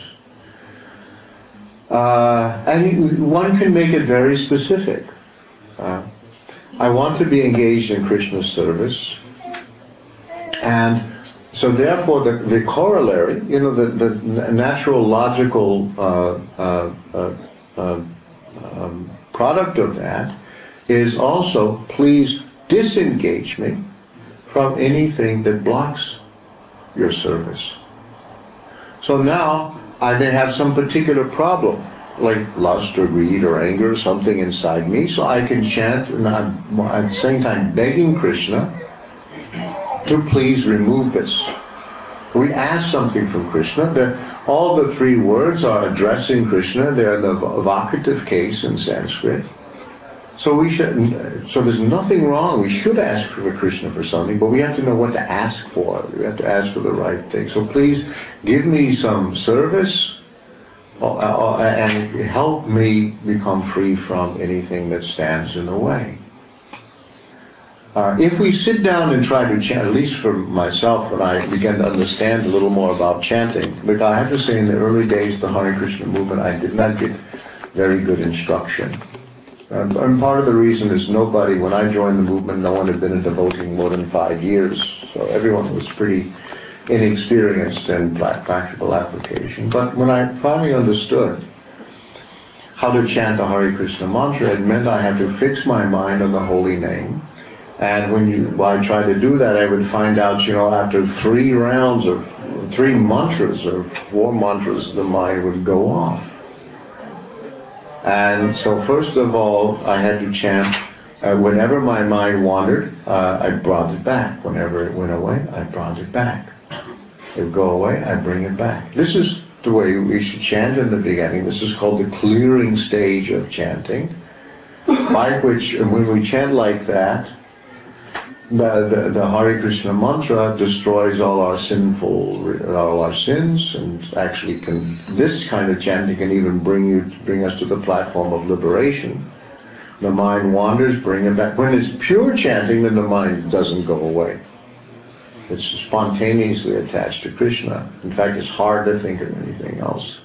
[SPEAKER 1] Uh, and one can make it very specific. Uh, I want to be engaged in Krishna's service. And so therefore the, the corollary, you know, the, the natural logical uh, uh, uh, uh, um, product of that is also, please disengage me from anything that blocks your service. So now I may have some particular problem, like lust or greed or anger or something inside me, so I can chant and I'm at the same time begging Krishna to please remove this. We ask something from Krishna. The, all the three words are addressing Krishna. They're in the vocative case in Sanskrit. So we should. So there's nothing wrong. We should ask for Krishna for something, but we have to know what to ask for. We have to ask for the right thing. So please give me some service and help me become free from anything that stands in the way. Uh, if we sit down and try to chant, at least for myself, when I began to understand a little more about chanting, because I have to say in the early days of the Hare Krishna movement, I did not get very good instruction. And, and part of the reason is nobody, when I joined the movement, no one had been a devotee more than five years. So everyone was pretty inexperienced in practical application. But when I finally understood how to chant the Hare Krishna mantra, it meant I had to fix my mind on the holy name. And when you, when I tried to do that, I would find out, you know, after three rounds or three mantras or four mantras, the mind would go off. And so first of all, I had to chant, uh, whenever my mind wandered, uh, I brought it back. Whenever it went away, I brought it back. It would go away, I bring it back. This is the way we should chant in the beginning. This is called the clearing stage of chanting, by which, and when we chant like that, The, the, the Hare Krishna mantra destroys all our sinful, all our sins, and actually can, this kind of chanting can even bring you, bring us to the platform of liberation. The mind wanders, bring it back. When it's pure chanting, then the mind doesn't go away. It's spontaneously attached to Krishna. In fact, it's hard to think of anything else.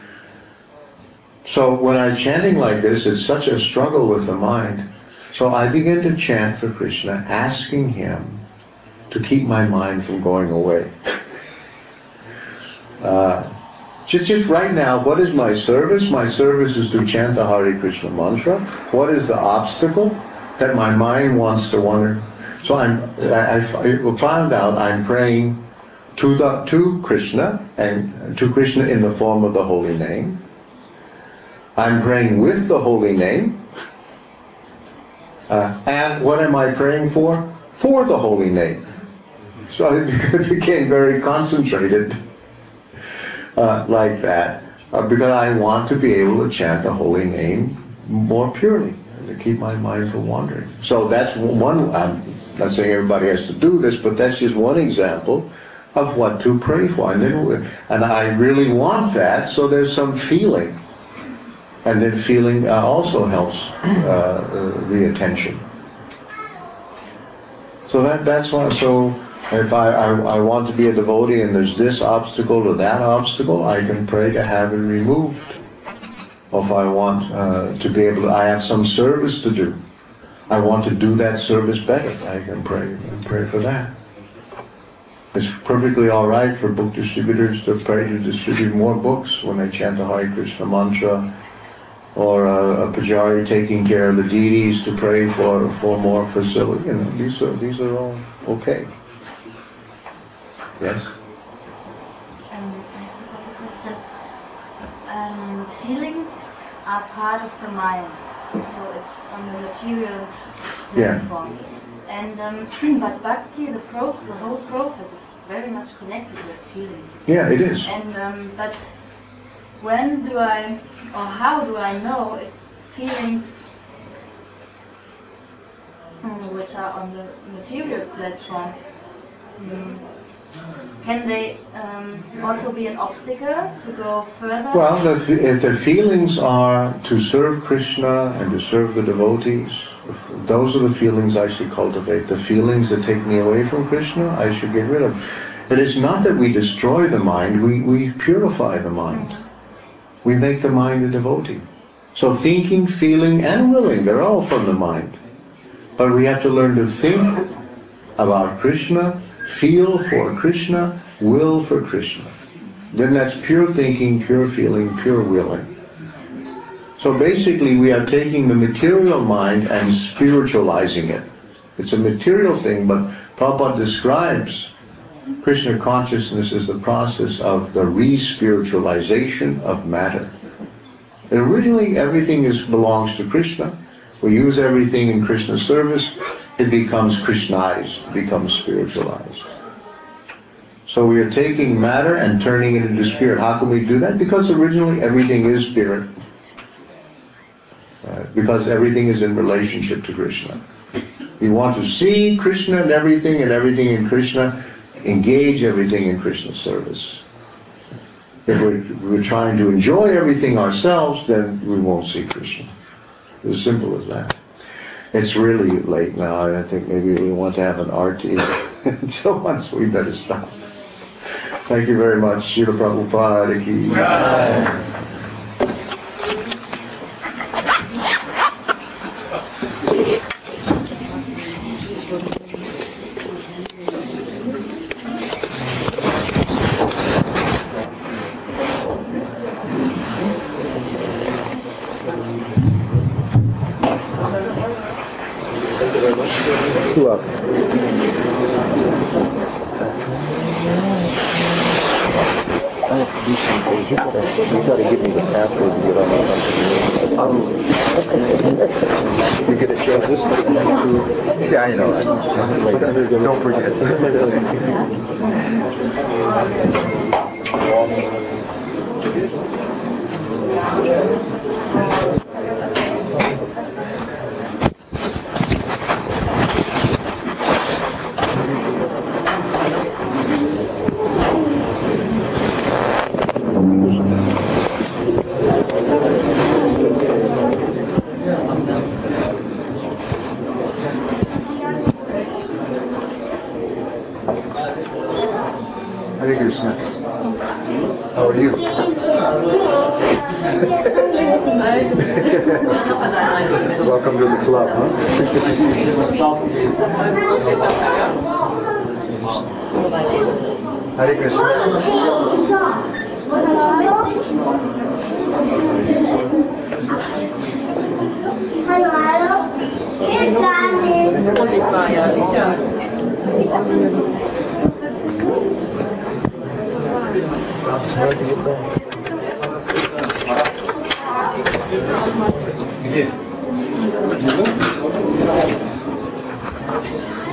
[SPEAKER 1] So when I'm chanting like this, it's such a struggle with the mind. So I begin to chant for Krishna, asking him to keep my mind from going away. uh, just, just right now, what is my service? My service is to chant the Hare Krishna mantra. What is the obstacle? That my mind wants to wander. So I'm, I, I found out I'm praying to the to Krishna and to Krishna in the form of the holy name. I'm praying with the holy name. Uh, and what am I praying for? For the holy name. So I became very concentrated uh, like that uh, because I want to be able to chant the holy name more purely, to keep my mind from wandering. So that's one, I'm not saying everybody has to do this, but that's just one example of what to pray for. And then, and I really want that, so there's some feeling. And then feeling uh, also helps uh, uh, the attention. So that that's why, so if I, I, I want to be a devotee and there's this obstacle or that obstacle, I can pray to have it removed. Or if I want uh, to be able to, I have some service to do. I want to do that service better. I can pray and pray for that. It's perfectly all right for book distributors to pray to distribute more books when they chant the Hare Krishna mantra, or a, a pujari taking care of the deities to pray for, for more facility. You know, these are these are all okay. Yes?
[SPEAKER 6] Um, I have a question. Um, feelings are part of the mind, so it's on the material platform.
[SPEAKER 1] Yeah.
[SPEAKER 6] And um, but bhakti, the process, the whole process is very much connected with feelings.
[SPEAKER 1] Yeah, it is.
[SPEAKER 6] And um, but when do I, or how do I know if feelings um, which are on the material platform, um, can they um, also be an obstacle to go further?
[SPEAKER 1] Well, the, if the feelings are to serve Krishna and to serve the devotees, those are the feelings I should cultivate. The feelings that take me away from Krishna, I should get rid of. It is not that we destroy the mind, we, we purify the mind. Mm-hmm. We make the mind a devotee. So thinking, feeling, and willing, they're all from the mind. But we have to learn to think about Krishna, feel for Krishna, will for Krishna. Then that's pure thinking, pure feeling, pure willing. So basically we are taking the material mind and spiritualizing it. It's a material thing, but Prabhupada describes Krishna consciousness as the process of the re-spiritualization of matter. And originally everything is belongs to Krishna. We use everything in Krishna's service. It becomes Krishnized, it becomes spiritualized. So we are taking matter and turning it into spirit. How can we do that? Because originally everything is spirit. Uh, because everything is in relationship to Krishna. We want to see Krishna and everything and everything in Krishna, engage everything in Krishna's service. If we're, we're trying to enjoy everything ourselves, then we won't see Krishna. It's as simple as that. It's really late now. I think maybe we want to have an arti. So much we better stop. Thank you very much. Srila Prabhupada ki jai. You're welcome. I have to do some things. You gotta, you gotta give me the password to get on the company. You get a chance this to... Yeah, I know. Don't forget. Hare Krishna. How are you? Welcome to the club, huh? Hare Krishna.
[SPEAKER 7] Где?